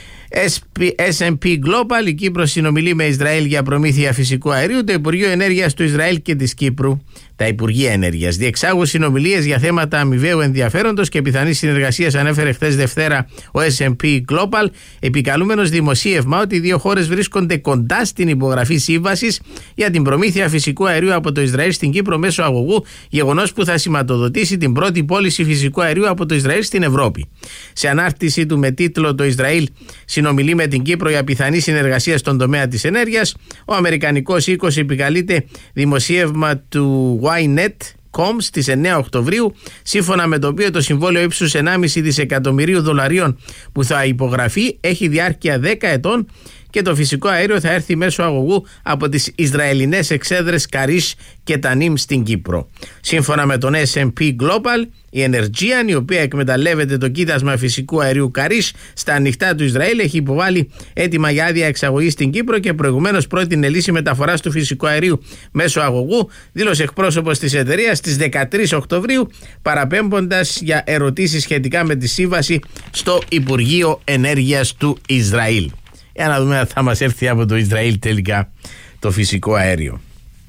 S&P Global, η Κύπρος συνομιλεί με Ισραήλ για προμήθεια φυσικού αερίου. Το Υπουργείο Ενέργειας του Ισραήλ και της Κύπρου, τα Υπουργεία Ενέργειας, διεξάγουν συνομιλίες για θέματα αμοιβαίου ενδιαφέροντος και πιθανής συνεργασίας, ανέφερε χθες Δευτέρα ο S&P Global, επικαλούμενος δημοσίευμα ότι οι δύο χώρες βρίσκονται κοντά στην υπογραφή σύμβασης για την προμήθεια φυσικού αερίου από το Ισραήλ στην Κύπρο μέσω αγωγού, γεγονός που θα σηματοδοτήσει την πρώτη πώληση φυσικού αερίου από το Ισραήλ στην Ευρώπη. Σε ανάρτηση του με τίτλο «Το Ισραήλ συνομιλεί με την Κύπρο για πιθανή συνεργασία στον τομέα της ενέργειας», ο Αμερικανικός οίκος επικαλείται δημοσίευμα του Ynet.com στις 9 Οκτωβρίου, σύμφωνα με το οποίο το συμβόλαιο ύψους 1,5 δισεκατομμυρίου δολαρίων που θα υπογραφεί έχει διάρκεια 10 ετών και το φυσικό αέριο θα έρθει μέσω αγωγού από τις Ισραηλινές εξέδρες Καρίς και Τανίμ στην Κύπρο. Σύμφωνα με τον S&P Global, η Energean, η οποία εκμεταλλεύεται το κοίτασμα φυσικού αερίου Καρίς στα ανοιχτά του Ισραήλ, έχει υποβάλει έτοιμα για άδεια εξαγωγή στην Κύπρο και προηγουμένως πρότεινε λύση μεταφοράς του φυσικού αερίου μέσω αγωγού, δήλωσε εκπρόσωπος της εταιρείας στις 13 Οκτωβρίου, παραπέμποντας για ερωτήσεις σχετικά με τη σύμβαση στο Υπουργείο Ενέργειας του Ισραήλ. Για να δούμε αν θα μας έρθει από το Ισραήλ τελικά το φυσικό αέριο.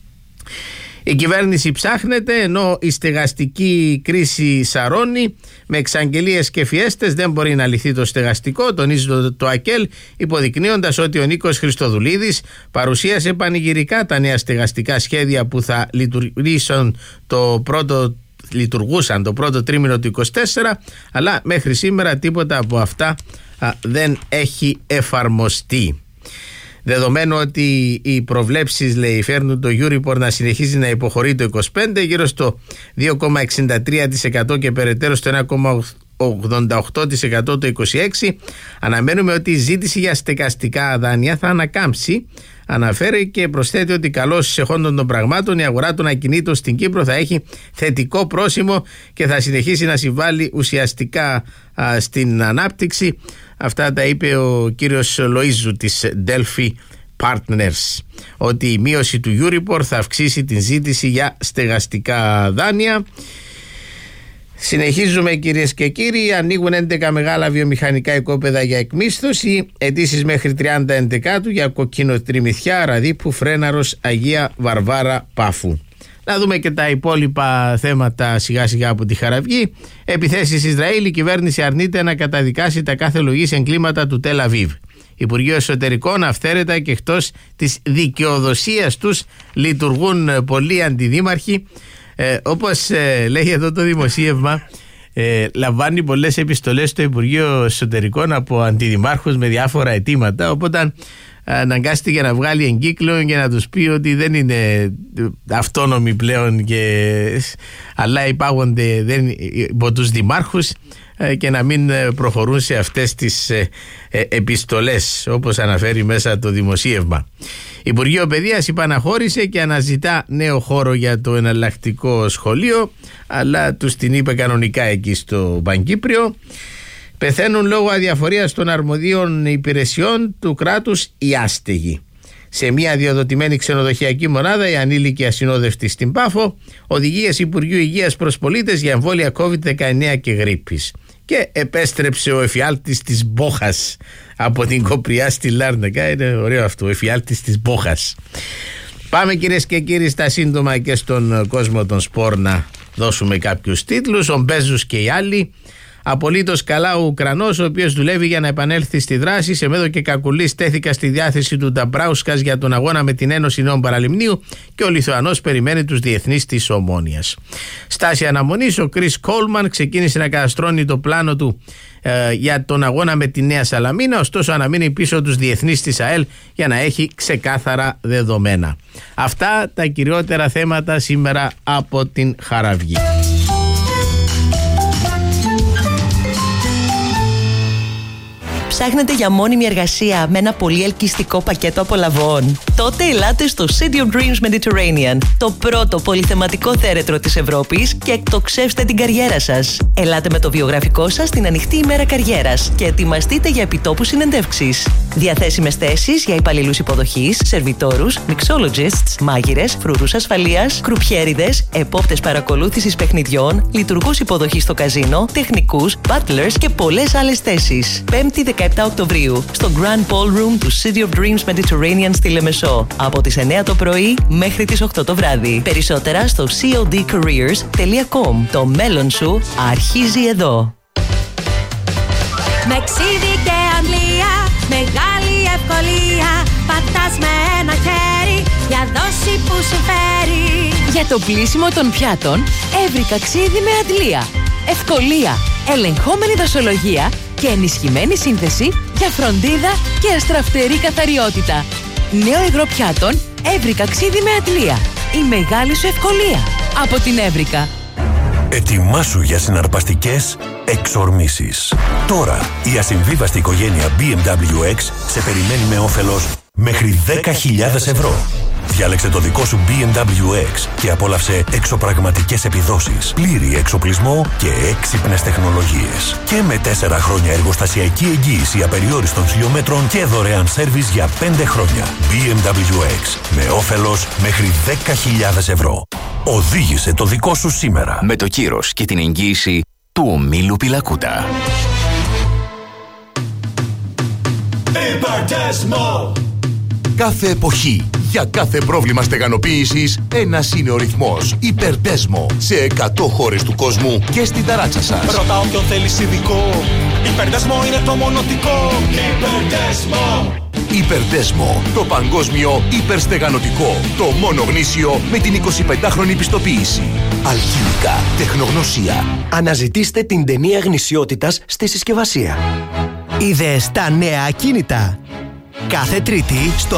Η κυβέρνηση ψάχνεται, ενώ η στεγαστική κρίση σαρώνει. Με εξαγγελίες και φιέστες δεν μπορεί να λυθεί το στεγαστικό, τονίζει το ΑΚΕΛ, υποδεικνύοντας ότι ο Νίκος Χριστοδουλίδης παρουσίασε πανηγυρικά τα νέα στεγαστικά σχέδια που θα λειτουργούσαν το πρώτο τρίμηνο του 24, αλλά μέχρι σήμερα τίποτα από αυτά δεν έχει εφαρμοστεί. Δεδομένου ότι οι προβλέψεις, λέει, φέρνουν το Euribor να συνεχίζει να υποχωρεί το 25 γύρω στο 2,63% και περαιτέρω στο 1,88% το 26, αναμένουμε ότι η ζήτηση για στεγαστικά δάνεια θα ανακάμψει. Αναφέρει και προσθέτει ότι καλώς εχόντων των πραγμάτων η αγορά των ακινήτων στην Κύπρο θα έχει θετικό πρόσημο και θα συνεχίσει να συμβάλλει ουσιαστικά στην ανάπτυξη. Αυτά τα είπε ο κύριος Λοΐζου της Delphi Partners, ότι η μείωση του Euribor θα αυξήσει την ζήτηση για στεγαστικά δάνεια. Συνεχίζουμε, κυρίες και κύριοι. Ανοίγουν 11 μεγάλα βιομηχανικά οικόπεδα για εκμίσθωση. Αιτήσεις μέχρι 30 Εντεκάτου για Κοκκινοτριμηθιά, Ραδίπου, Φρέναρος, Αγία Βαρβάρα, Πάφου. Να δούμε και τα υπόλοιπα θέματα σιγά σιγά από τη Χαραυγή. Επιθέσεις Ισραήλ. Η κυβέρνηση αρνείται να καταδικάσει τα κάθε λογής εγκλήματα του Τελ Αβίβ. Υπουργείο Εσωτερικών, αυθαίρετα και εκτός της δικαιοδοσίας τους λειτουργούν πολλοί αντιδήμαρχοι. Όπως λέει εδώ το δημοσίευμα, λαμβάνει πολλές επιστολές στο Υπουργείο Εσωτερικών από αντιδημάρχους με διάφορα αιτήματα, οπότε αναγκάστηκε να βγάλει εγκύκλιο και να τους πει ότι δεν είναι αυτόνομοι πλέον αλλά υπάγονται υπό τους δημάρχους και να μην προχωρούν σε αυτές τις επιστολές, όπως αναφέρει μέσα το δημοσίευμα. Υπουργείο Παιδείας υπαναχώρησε και αναζητά νέο χώρο για το εναλλακτικό σχολείο, αλλά τους την είπε κανονικά εκεί στο Παγκύπριο. Πεθαίνουν λόγω αδιαφορίας των αρμοδίων υπηρεσιών του κράτους οι άστεγοι. Σε μια διοδοτημένη ξενοδοχειακή μονάδα, οι ανήλικοι ασυνόδευτοι στην Πάφο, οδηγίες Υπουργείου Υγείας προς πολίτες για εμβόλια COVID-19 και γρίπης. Και επέστρεψε ο εφιάλτης της Μπόχας από την Κοπριά στη Λάρνακα. Είναι ωραίο αυτό, ο εφιάλτης της Μπόχας. Πάμε, κυρίες και κύριοι, στα σύντομα και στον κόσμο των σπορ να δώσουμε κάποιους τίτλους. Ο Μπέζους και οι άλλοι Απολύτως καλά ο Ουκρανός, ο οποίος δουλεύει για να επανέλθει στη δράση. Σεμέδο και Κακουλής στέθηκα στη διάθεση του Νταμπράουσκας για τον αγώνα με την Ένωση Νέων Παραλιμνίου και ο Λιθουανός περιμένει τους διεθνείς της Ομόνοιας. Στάση αναμονής, ο Κρίς Κόλμαν ξεκίνησε να καταστρώνει το πλάνο του για τον αγώνα με τη Νέα Σαλαμίνα, ωστόσο αναμείνει πίσω τους διεθνείς της ΑΕΛ για να έχει ξεκάθαρα δεδομένα. Αυτά τα κυριότερα θέματα σήμερα από την Χαραυγή. Ψάχνετε για μόνιμη εργασία με ένα πολύ ελκυστικό πακέτο απολαβών? Τότε ελάτε στο City of Dreams Mediterranean, το πρώτο πολυθεματικό θέρετρο της Ευρώπης, και εκτοξεύστε την καριέρα σας. Ελάτε με το βιογραφικό σας στην ανοιχτή ημέρα καριέρας και ετοιμαστείτε για επιτόπου συνεντεύξεις. Διαθέσιμες θέσεις για υπαλλήλους υποδοχής, σερβιτόρους, mixologists, μάγειρες, φρουρούς ασφαλείας, κρουπιέριδες, επόπτες παρακολούθησης παιχνιδιών, λειτουργούς υποδοχής στο καζίνο, τεχνικούς, butlers και πολλές άλλες θέσεις. 5η 17 Οκτωβρίου στο Grand Ballroom του City of Dreams Mediterranean στη Λεμεσό, από τις 9 το πρωί μέχρι τις 8 το βράδυ. Περισσότερα στο codcareers.com. Το μέλλον σου αρχίζει εδώ. Με ξύδι και αντλία, μεγάλη ευκολία. Πατάς με ένα χέρι για δόση που συμφέρει. Για το πλύσιμο των πιάτων, έβρικα ξύδι με αντλία. Ευκολία, ελεγχόμενη δοσολογία και ενισχυμένη σύνθεση για φροντίδα και αστραφτερή καθαριότητα. Νέο υγρό πιάτων, έβρικα ξύδι με αντλία. Η μεγάλη σου ευκολία. Από την Έβρικα. Ετοιμάσου για συναρπαστικές εξορμήσεις. Τώρα η ασυμβίβαστη οικογένεια BMW X σε περιμένει με όφελος μέχρι 10.000 ευρώ. Διάλεξε το δικό σου BMW X και απόλαυσε εξωπραγματικές επιδόσεις, πλήρη εξοπλισμό και έξυπνες τεχνολογίες. Και με 4 χρόνια εργοστασιακή εγγύηση απεριόριστων χιλιόμετρων και δωρεάν σέρβις για 5 χρόνια. BMW X με όφελος μέχρι 10.000 ευρώ. Οδήγησε το δικό σου σήμερα. Με το κύρος και την εγγύηση του ομίλου Πιλακούτα. Υπερτέσμο! Κάθε εποχή, για κάθε πρόβλημα στεγανοποίησης, ένας είναι ο ρυθμός. Υπερτέσμο, σε 100 χώρες του κόσμου και στην ταράτσα σας. Ρώτα όποιον θέλεις ειδικό. Υπερτέσμο είναι το μονοτικό. Υπερτέσμο! Υπερτέσμο, το παγκόσμιο υπερστεγανωτικό. Το μόνο γνήσιο με την 25χρονη πιστοποίηση. Αλχημικά, τεχνογνωσία. Αναζητήστε την ταινία γνησιότητας στη συσκευασία. Είδες τα νέα ακίνητα. Κάθε Τρίτη στο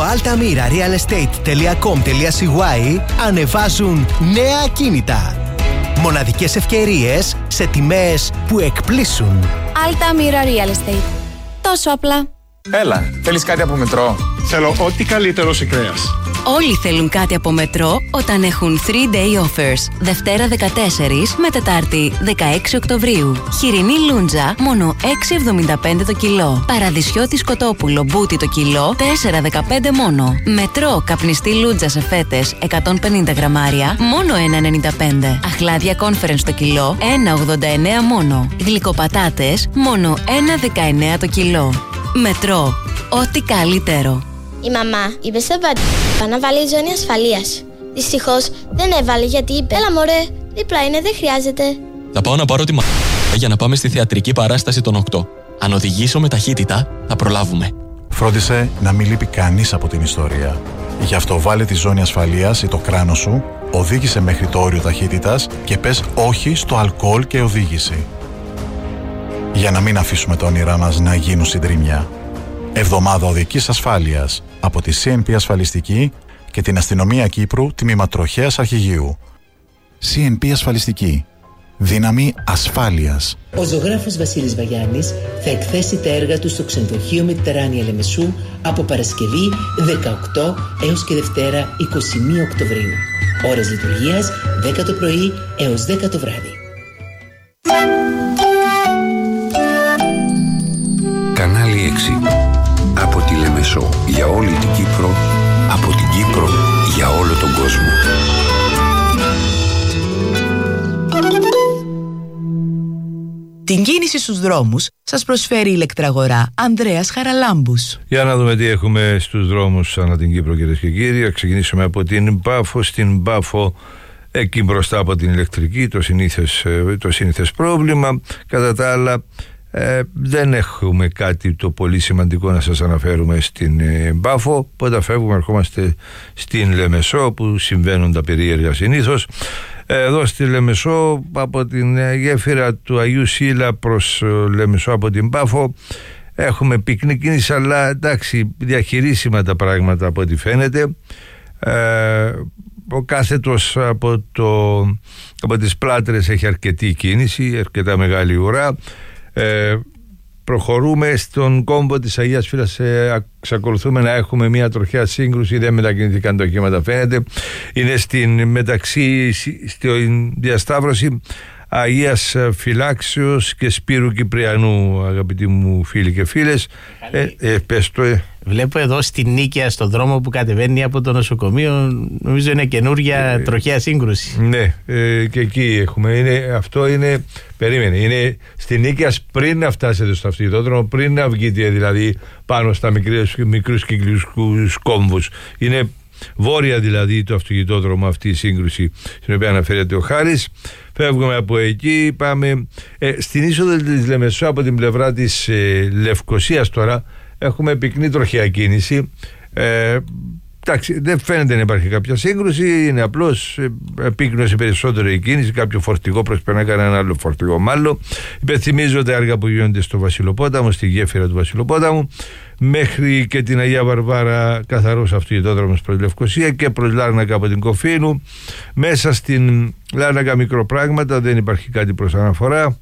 altamirarealestate.com.cy ανεβάζουν νέα ακίνητα. Μοναδικές ευκαιρίες σε τιμές που εκπλήσουν. Altamira Real Estate. Τόσο απλά. Έλα, θέλεις κάτι από Μετρό? Θέλω ό,τι καλύτερο σε κρέας. Όλοι θέλουν κάτι από Μετρό όταν έχουν 3-day offers. Δευτέρα 14 με Τετάρτη 16 Οκτωβρίου. Χοιρινή λούντζα μόνο 6,75 το κιλό. Παραδεισιώτη σκοτόπουλο μπούτι το κιλό 4,15 μόνο. Μετρό καπνιστή λούντζα σε φέτες 150 γραμμάρια μόνο 1,95. Αχλάδια conference το κιλό 1,89 μόνο. Γλυκοπατάτες μόνο 1,19 το κιλό. Μετρό. Ό,τι καλύτερο. Η μαμά είπε σε πατέρα να βάλει ζώνη ασφαλείας. Δυστυχώς δεν έβαλε γιατί είπε «Έλα μωρέ, δίπλα είναι, δεν χρειάζεται». Θα πάω να πάρω τη για να πάμε στη θεατρική παράσταση των 8. Αν οδηγήσω με ταχύτητα, θα προλάβουμε. Φρόντισε να μην λείπει κανείς από την ιστορία. Γι' αυτό βάλε τη ζώνη ασφαλείας ή το κράνος σου, οδήγησε μέχρι το όριο ταχύτητας και πες όχι στο αλκοόλ και οδήγηση. Για να μην αφήσουμε τα όνειρά μας να γίνουν συντριμμιά. Εβδομάδα οδικής ασφάλειας από τη CNP Ασφαλιστική και την Αστυνομία Κύπρου Τμήμα Τροχέας Αρχηγείου. CNP Ασφαλιστική. Δύναμη ασφάλειας. Ο ζωγράφος Βασίλης Βαγιάννης θα εκθέσει τα έργα του στο ξενοδοχείο Μετερράνια Λεμεσού από Παρασκευή 18 έως και Δευτέρα 21 Οκτωβρίου. Ώρες λειτουργίας 10 το πρωί έως 10 το βράδυ. Κανάλι 6. Από τη Λεμεσό για όλη την Κύπρο, από την Κύπρο για όλο τον κόσμο. Την κίνηση στους δρόμους σας προσφέρει η ηλεκτραγορά Ανδρέας Χαραλάμπους. Για να δούμε τι έχουμε στους δρόμους ανά την Κύπρο, κυρίες και κύριοι. Θα ξεκινήσουμε από την Πάφο. Στην Πάφο εκεί μπροστά από την ηλεκτρική, το συνήθες πρόβλημα. Κατά τα άλλα δεν έχουμε κάτι το πολύ σημαντικό να σας αναφέρουμε στην Πάφο. Όταν φεύγουμε ερχόμαστε στην Λεμεσό, που συμβαίνουν τα περίεργα συνήθως. Εδώ στη Λεμεσό, από την γέφυρα του Αγίου Σίλα προς Λεμεσό από την Πάφο, έχουμε πυκνή κίνηση, αλλά εντάξει, διαχειρίσιμα τα πράγματα από ό,τι φαίνεται. Ο κάθετος από τις Πλάτρες έχει αρκετή κίνηση, αρκετά μεγάλη ουρά. Προχωρούμε στον κόμβο της Αγίας Φύλας, εξακολουθούμε να έχουμε μια τροχαία σύγκρουση, δεν μετακινηθήκαν τα οχήματα φαίνεται. Είναι στην διασταύρωση Αγίας Φυλάξεως και Σπύρου Κυπριανού, αγαπητοί μου φίλοι και φίλες. Πες το. Βλέπω εδώ στη Νίκαια, στον δρόμο που κατεβαίνει από το νοσοκομείο, νομίζω είναι καινούργια τροχαία σύγκρουση. Ναι, και εκεί έχουμε. Αυτό είναι, περίμενε, είναι στη Νίκαια πριν να φτάσετε στο αυτοκινητόδρομο, πριν να βγείτε δηλαδή πάνω στα μικρούς κυκλικούς κόμβους. Είναι βόρεια δηλαδή το αυτοκινητόδρομο αυτή η σύγκρουση στην οποία αναφέρεται ο Χάρης. Φεύγουμε από εκεί, πάμε στην είσοδο της Λεμεσού από την πλευρά της Λευκωσίας. Τώρα έχουμε πυκνή τροχαία κίνηση. Εντάξει, δεν φαίνεται να υπάρχει κάποια σύγκρουση, είναι απλώς επίκνωση περισσότερο η κίνηση. Κάποιο φορτηγό προσπερνά κανένα άλλο φορτηγό μάλλον. Υπενθυμίζω τα έργα που γίνονται στο Βασιλοπόταμο, στη γέφυρα του Βασιλοπόταμου, μέχρι και την Αγία Βαρβάρα, καθαρός αυτοκινητόδρομος προς Λευκωσία και προς Λάρνακα από την Κοφίνου. Μέσα στην Λάρνακα μικροπράγματα, δεν υπάρχει κάτι προς αναφορά,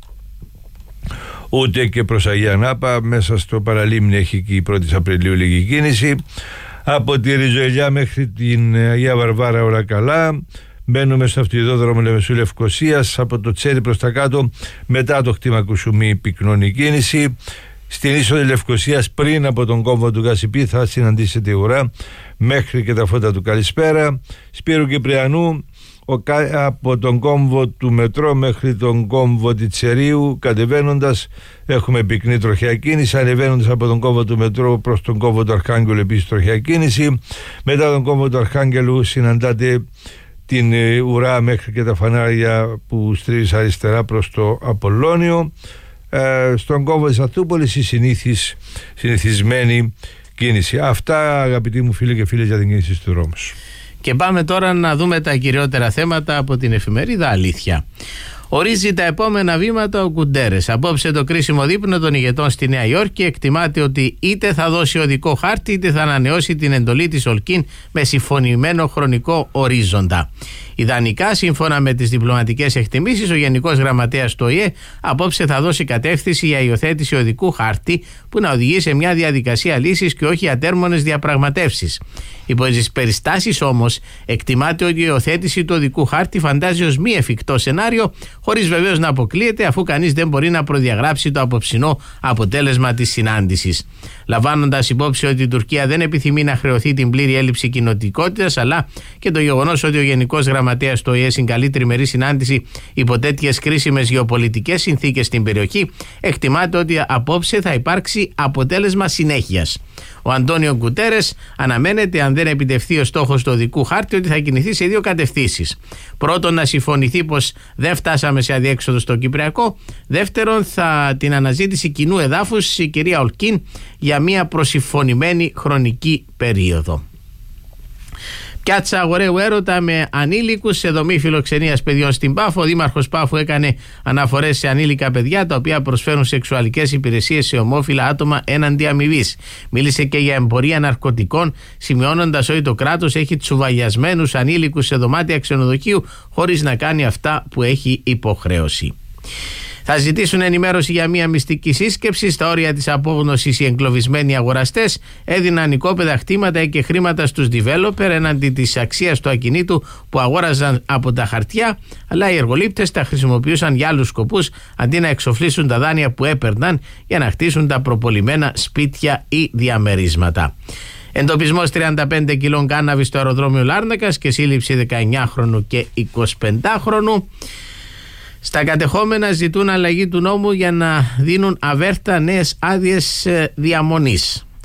ούτε και προς Αγία Νάπα. Μέσα στο Παραλίμνη έχει και η 1η Απριλίου λίγη κίνηση. Από τη Ριζοελιά μέχρι την Αγία Βαρβάρα όλα καλά. Μπαίνουμε στο αυτοκινητόδρομο Λεμεσού Λευκωσίας, από το Τσέρι προς τα κάτω, μετά το χτήμα Κουσουμί πυκνώνει κίνηση. Στην είσοδο Λευκωσίας, πριν από τον κόμβο του Γασιπί, θα συναντήσετε ουρά μέχρι και τα φώτα του Καλησπέρα. Σπύρου Κυπριανού, από τον κόμβο του μετρό μέχρι τον κόμβο Τιτσερίου κατεβαίνοντας έχουμε πυκνή τροχαία κίνηση. Ανεβαίνοντας από τον κόμβο του μετρό προς τον κόμβο του Αρχάγγελου επίσης τροχαία κίνηση. Μετά τον κόμβο του Αρχάγγελου συναντάτε την ουρά μέχρι και τα φανάρια που στρίβεις αριστερά προς το Απολλώνιο. Στον κόμβο της Αθούπολης η συνηθισμένη κίνηση. Αυτά, αγαπητοί μου φίλοι και φίλες, για την κίνηση του δρόμου. Και πάμε τώρα να δούμε τα κυριότερα θέματα από την εφημερίδα Αλήθεια. Ορίζει τα επόμενα βήματα ο Γκουντέρες. Απόψε το κρίσιμο δείπνο των ηγετών στη Νέα Υόρκη. Εκτιμάται ότι είτε θα δώσει οδικό χάρτη είτε θα ανανεώσει την εντολή της Ολκίν με συμφωνημένο χρονικό ορίζοντα. Ιδανικά, σύμφωνα με τις διπλωματικές εκτιμήσεις, ο Γενικός Γραμματέας του ΟΗΕ απόψε θα δώσει κατεύθυνση για υιοθέτηση οδικού χάρτη που να οδηγεί σε μια διαδικασία λύσης και όχι ατέρμονες διαπραγματεύσεις. Υπό τις περιστάσεις όμως, εκτιμάται ότι η υιοθέτηση του οδικού χάρτη φαντάζει ως μη εφικτό σενάριο, χωρίς βεβαίως να αποκλείεται, αφού κανείς δεν μπορεί να προδιαγράψει το απόψινό αποτέλεσμα της συνάντησης. Λαμβάνοντας υπόψη ότι η Τουρκία δεν επιθυμεί να χρεωθεί την πλήρη έλλειψη κοινοτικότητας, αλλά και το γεγονός ότι ο Γενικός Γραμματέας του ΟΗΕ συγκαλεί τριμερή συνάντηση υπό τέτοιες κρίσιμες γεωπολιτικές συνθήκες στην περιοχή, εκτιμάται ότι απόψε θα υπάρξει αποτέλεσμα συνέχειας. Ο Αντώνιο Γκουτέρες αναμένεται, αν δεν επιτευχθεί ο στόχος του οδικού χάρτη, ότι θα κινηθεί σε δύο κατευθύνσεις. Πρώτον, να συμφωνηθεί πως δεν φτάσαμε σε αδιέξοδο στο Κυπριακό. Δεύτερον, την αναζήτηση κοινού εδάφους η κυρία Ολκίν για μια προσυμφωνημένη χρονική περίοδο. Πιάτσα αγοραίου έρωτα με ανήλικους σε δομή φιλοξενίας παιδιών στην Πάφο. Ο Δήμαρχος Πάφου έκανε αναφορές σε ανήλικα παιδιά τα οποία προσφέρουν σεξουαλικές υπηρεσίες σε ομόφυλα άτομα έναντι αμοιβής. Μίλησε και για εμπορία ναρκωτικών, σημειώνοντας ότι το κράτος έχει τσουβαλιασμένους ανήλικους σε δωμάτια ξενοδοχείου χωρίς να κάνει αυτά που έχει υποχρέωση. Θα ζητήσουν ενημέρωση για μια μυστική σύσκεψη. Στα όρια της απόγνωσης οι εγκλωβισμένοι αγοραστές έδιναν οικόπεδα χτήματα και χρήματα στους developer έναντι της αξίας του ακινήτου που αγόραζαν από τα χαρτιά, αλλά οι εργολήπτες τα χρησιμοποιούσαν για άλλους σκοπούς αντί να εξοφλήσουν τα δάνεια που έπαιρναν για να χτίσουν τα προπολιμένα σπίτια ή διαμερίσματα. Εντοπισμός 35 κιλών κάναβη στο αεροδρόμιο Λάρνακας και σύλληψη 19χρονου και 25χρονου. Στα κατεχόμενα ζητούν αλλαγή του νόμου για να δίνουν αβέρτα νέες άδειες διαμονής.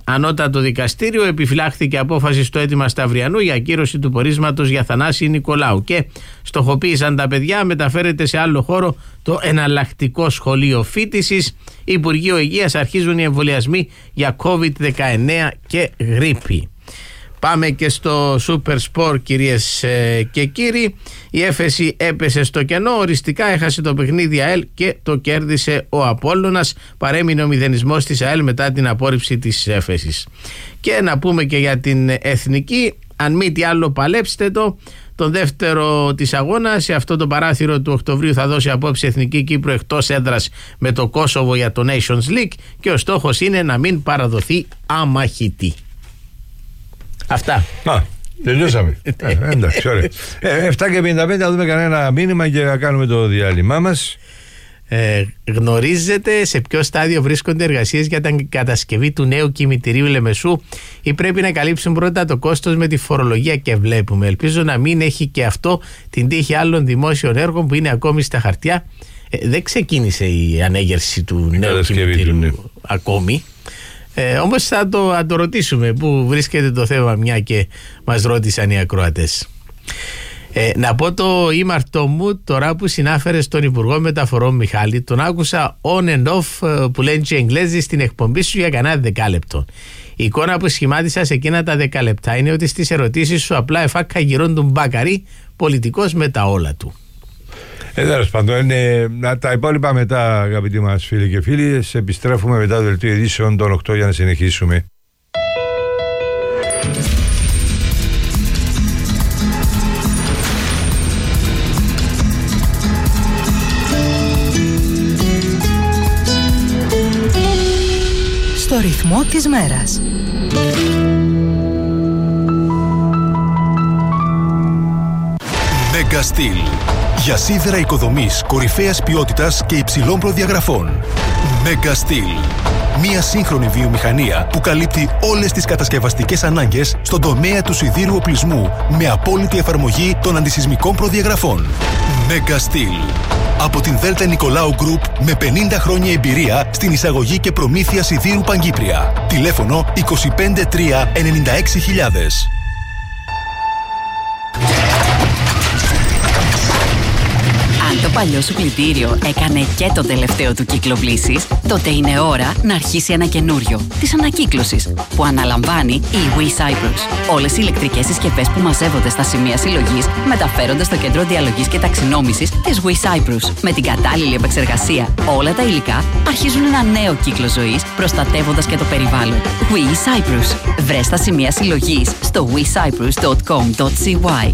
Ανώτατο δικαστήριο επιφυλάχθηκε απόφαση στο αίτημα Σταυριανού για ακύρωση του πορίσματος για Θανάση Νικολάου και στοχοποίησαν τα παιδιά, μεταφέρεται σε άλλο χώρο το εναλλακτικό σχολείο φοιτησης. Υπουργείο Υγείας, αρχίζουν οι εμβολιασμοί για COVID-19 και γρίπη. Πάμε και στο Super Sport, κυρίες και κύριοι. Η Έφεση έπεσε στο κενό, οριστικά έχασε το παιχνίδι ΑΕΛ και το κέρδισε ο Απόλλωνας. Παρέμεινε ο μηδενισμός της ΑΕΛ μετά την απόρριψη της Έφεσης. Και να πούμε και για την Εθνική, αν μη τι άλλο παλέψτε το. Τον δεύτερο της αγώνα, σε αυτό το παράθυρο του Οκτωβρίου, θα δώσει απόψε Εθνική Κύπρο εκτός έδρας με το Κόσοβο για το Nations League και ο στόχος είναι να μην παραδοθεί αμαχητή. Αυτά. Τελειώσαμε. Εντάξει, ωραία. 7:55 θα δούμε κανένα μήνυμα και θα κάνουμε το διάλειμμα μας. Γνωρίζετε σε ποιο στάδιο βρίσκονται εργασίες για την κατασκευή του νέου κημητηρίου Λεμεσού ή πρέπει να καλύψουν πρώτα το κόστος με τη φορολογία? Και βλέπουμε, ελπίζω να μην έχει και αυτό την τύχη άλλων δημόσιων έργων που είναι ακόμη στα χαρτιά. Δεν ξεκίνησε η ανέγερση του νέου κημητηρίου ακόμη. Όμως θα το ρωτήσουμε πού βρίσκεται το θέμα, μια και μας ρώτησαν οι ακροατές. Να πω το ήμαρτό μου τώρα που συνάφερε στον Υπουργό Μεταφορών Μιχάλη. Τον άκουσα on and off που λένε και Εγγλέζοι στην εκπομπή σου για κανένα 10 λεπτό. Η εικόνα που σχημάτισα σε εκείνα τα 10 λεπτά είναι ότι στις ερωτήσεις σου απλά εφάκα γυρών του Μπάκαρη, πολιτικός με τα όλα του. Τέλος πάντων, τα υπόλοιπα μετά, αγαπητοί μας φίλοι και φίλοι. Επιστρέφουμε μετά το δελτίο ειδήσεων των 8 για να συνεχίσουμε. Στο ρυθμό της μέρας. Megastil. Για σίδερα οικοδομής κορυφαίας ποιότητας και υψηλών προδιαγραφών. Megastil. Μια σύγχρονη βιομηχανία που καλύπτει όλες τις κατασκευαστικές ανάγκες στον τομέα του σιδήρου οπλισμού με απόλυτη εφαρμογή των αντισυσμικών προδιαγραφών. Megastil. Από την Δέλτα Νικολάου Γκρουπ με 50 χρόνια εμπειρία στην εισαγωγή και προμήθεια σιδήρου Παγκύπρια. Τηλέφωνο 253 96000. Αν το παλιό σου πλυντήριο έκανε και το τελευταίο του κύκλο πλύσης, τότε είναι ώρα να αρχίσει ένα καινούριο, της ανακύκλωσης, που αναλαμβάνει η We Cyprus. Όλες οι ηλεκτρικές συσκευές που μαζεύονται στα σημεία συλλογής μεταφέρονται στο κέντρο διαλογής και ταξινόμησης της We Cyprus. Με την κατάλληλη επεξεργασία, όλα τα υλικά αρχίζουν ένα νέο κύκλο ζωής, προστατεύοντας και το περιβάλλον. We Cyprus. Βρες τα σημεία συλλογής στο wecyprus.com.cy.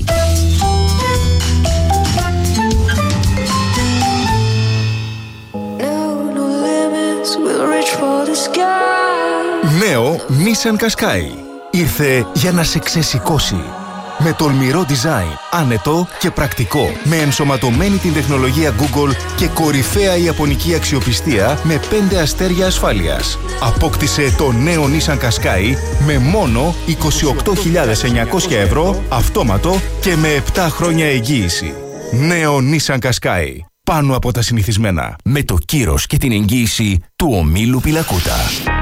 Νέο Nissan Qashqai. Ήρθε για να σε ξεσηκώσει. Με τολμηρό design, άνετο και πρακτικό. Με ενσωματωμένη την τεχνολογία Google και κορυφαία ιαπωνική αξιοπιστία με 5 αστέρια ασφάλειας. Απόκτησε το νέο Nissan Qashqai με μόνο 28.900 ευρώ αυτόματο και με 7 χρόνια εγγύηση. Νέο Nissan Qashqai. Πάνω από τα συνηθισμένα. Με το κύρος και την εγγύηση του ομίλου Πιλακούτα.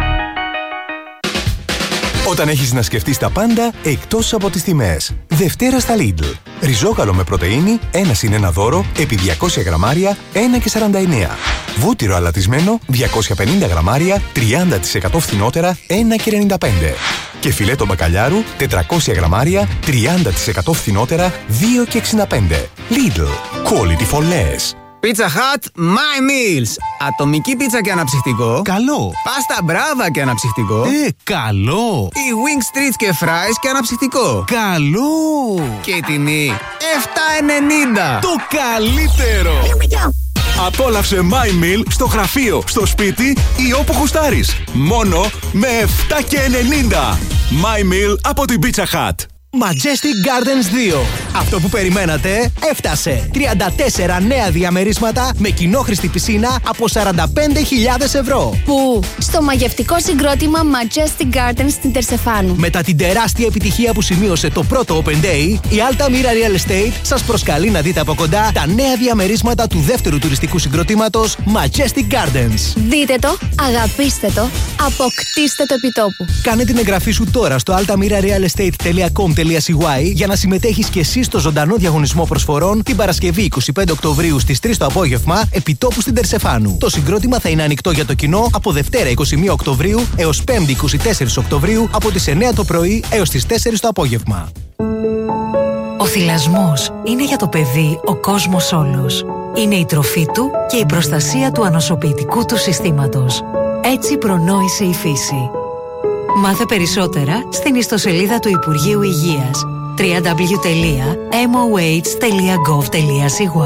Όταν έχεις να σκεφτείς τα πάντα εκτός από τις τιμές. Δευτέρα στα Lidl. Ριζόκαλο με πρωτεΐνη, 1+1 δώρο, επί 200 γραμμάρια, 1,49. Βούτυρο αλατισμένο, 250 γραμμάρια, 30% φθηνότερα, 1,95. Και φιλέτο μπακαλιάρου, 400 γραμμάρια, 30% φθηνότερα, 2,65. Lidl. Quality for less. Pizza Hut, My Meals. Ατομική πίτσα και αναψυκτικό. Καλό. Πάστα μπράβα και αναψυκτικό. Καλό. Η Wing Streets και Fries και αναψυκτικό. Καλό. Και η τιμή 7,90. Το καλύτερο. Απόλαυσε My Meal στο γραφείο, στο σπίτι ή όπου γουστάρεις. Μόνο με 7,90. My Meal από την Pizza Hut. Majestic Gardens 2. Αυτό που περιμένατε έφτασε. 34 νέα διαμερίσματα με κοινόχρηστη πισίνα από 45.000 ευρώ. Πού? Στο μαγευτικό συγκρότημα Majestic Gardens στην Τερσεφάνου. Μετά την τεράστια επιτυχία που σημείωσε το πρώτο Open Day, η Altamira Real Estate σας προσκαλεί να δείτε από κοντά τα νέα διαμερίσματα του δεύτερου τουριστικού συγκροτήματος Majestic Gardens. Δείτε το, αγαπήστε το, αποκτήστε το επιτόπου. Κάνε την εγγραφή σου τώρα στο altamirarealestate.com.cy για να συμμετέχεις και εσύ στο ζωντανό διαγωνισμό προσφορών την Παρασκευή 25 Οκτωβρίου στις 3 το απόγευμα επιτόπου στην Τερσεφάνου. Το συγκρότημα θα είναι ανοιχτό για το κοινό από Δευτέρα 21 Οκτωβρίου έως 5η 24 Οκτωβρίου από τις 9 το πρωί έως τις 4 το απόγευμα. Ο θυλασμός είναι για το παιδί ο κόσμος όλος. Είναι η τροφή του και η προστασία του ανοσοποιητικού του συστήματος. Έτσι προνόησε η φύση. Μάθε περισσότερα στην ιστοσελίδα του Υπουργείου Υγείας www.moh.gov.cy.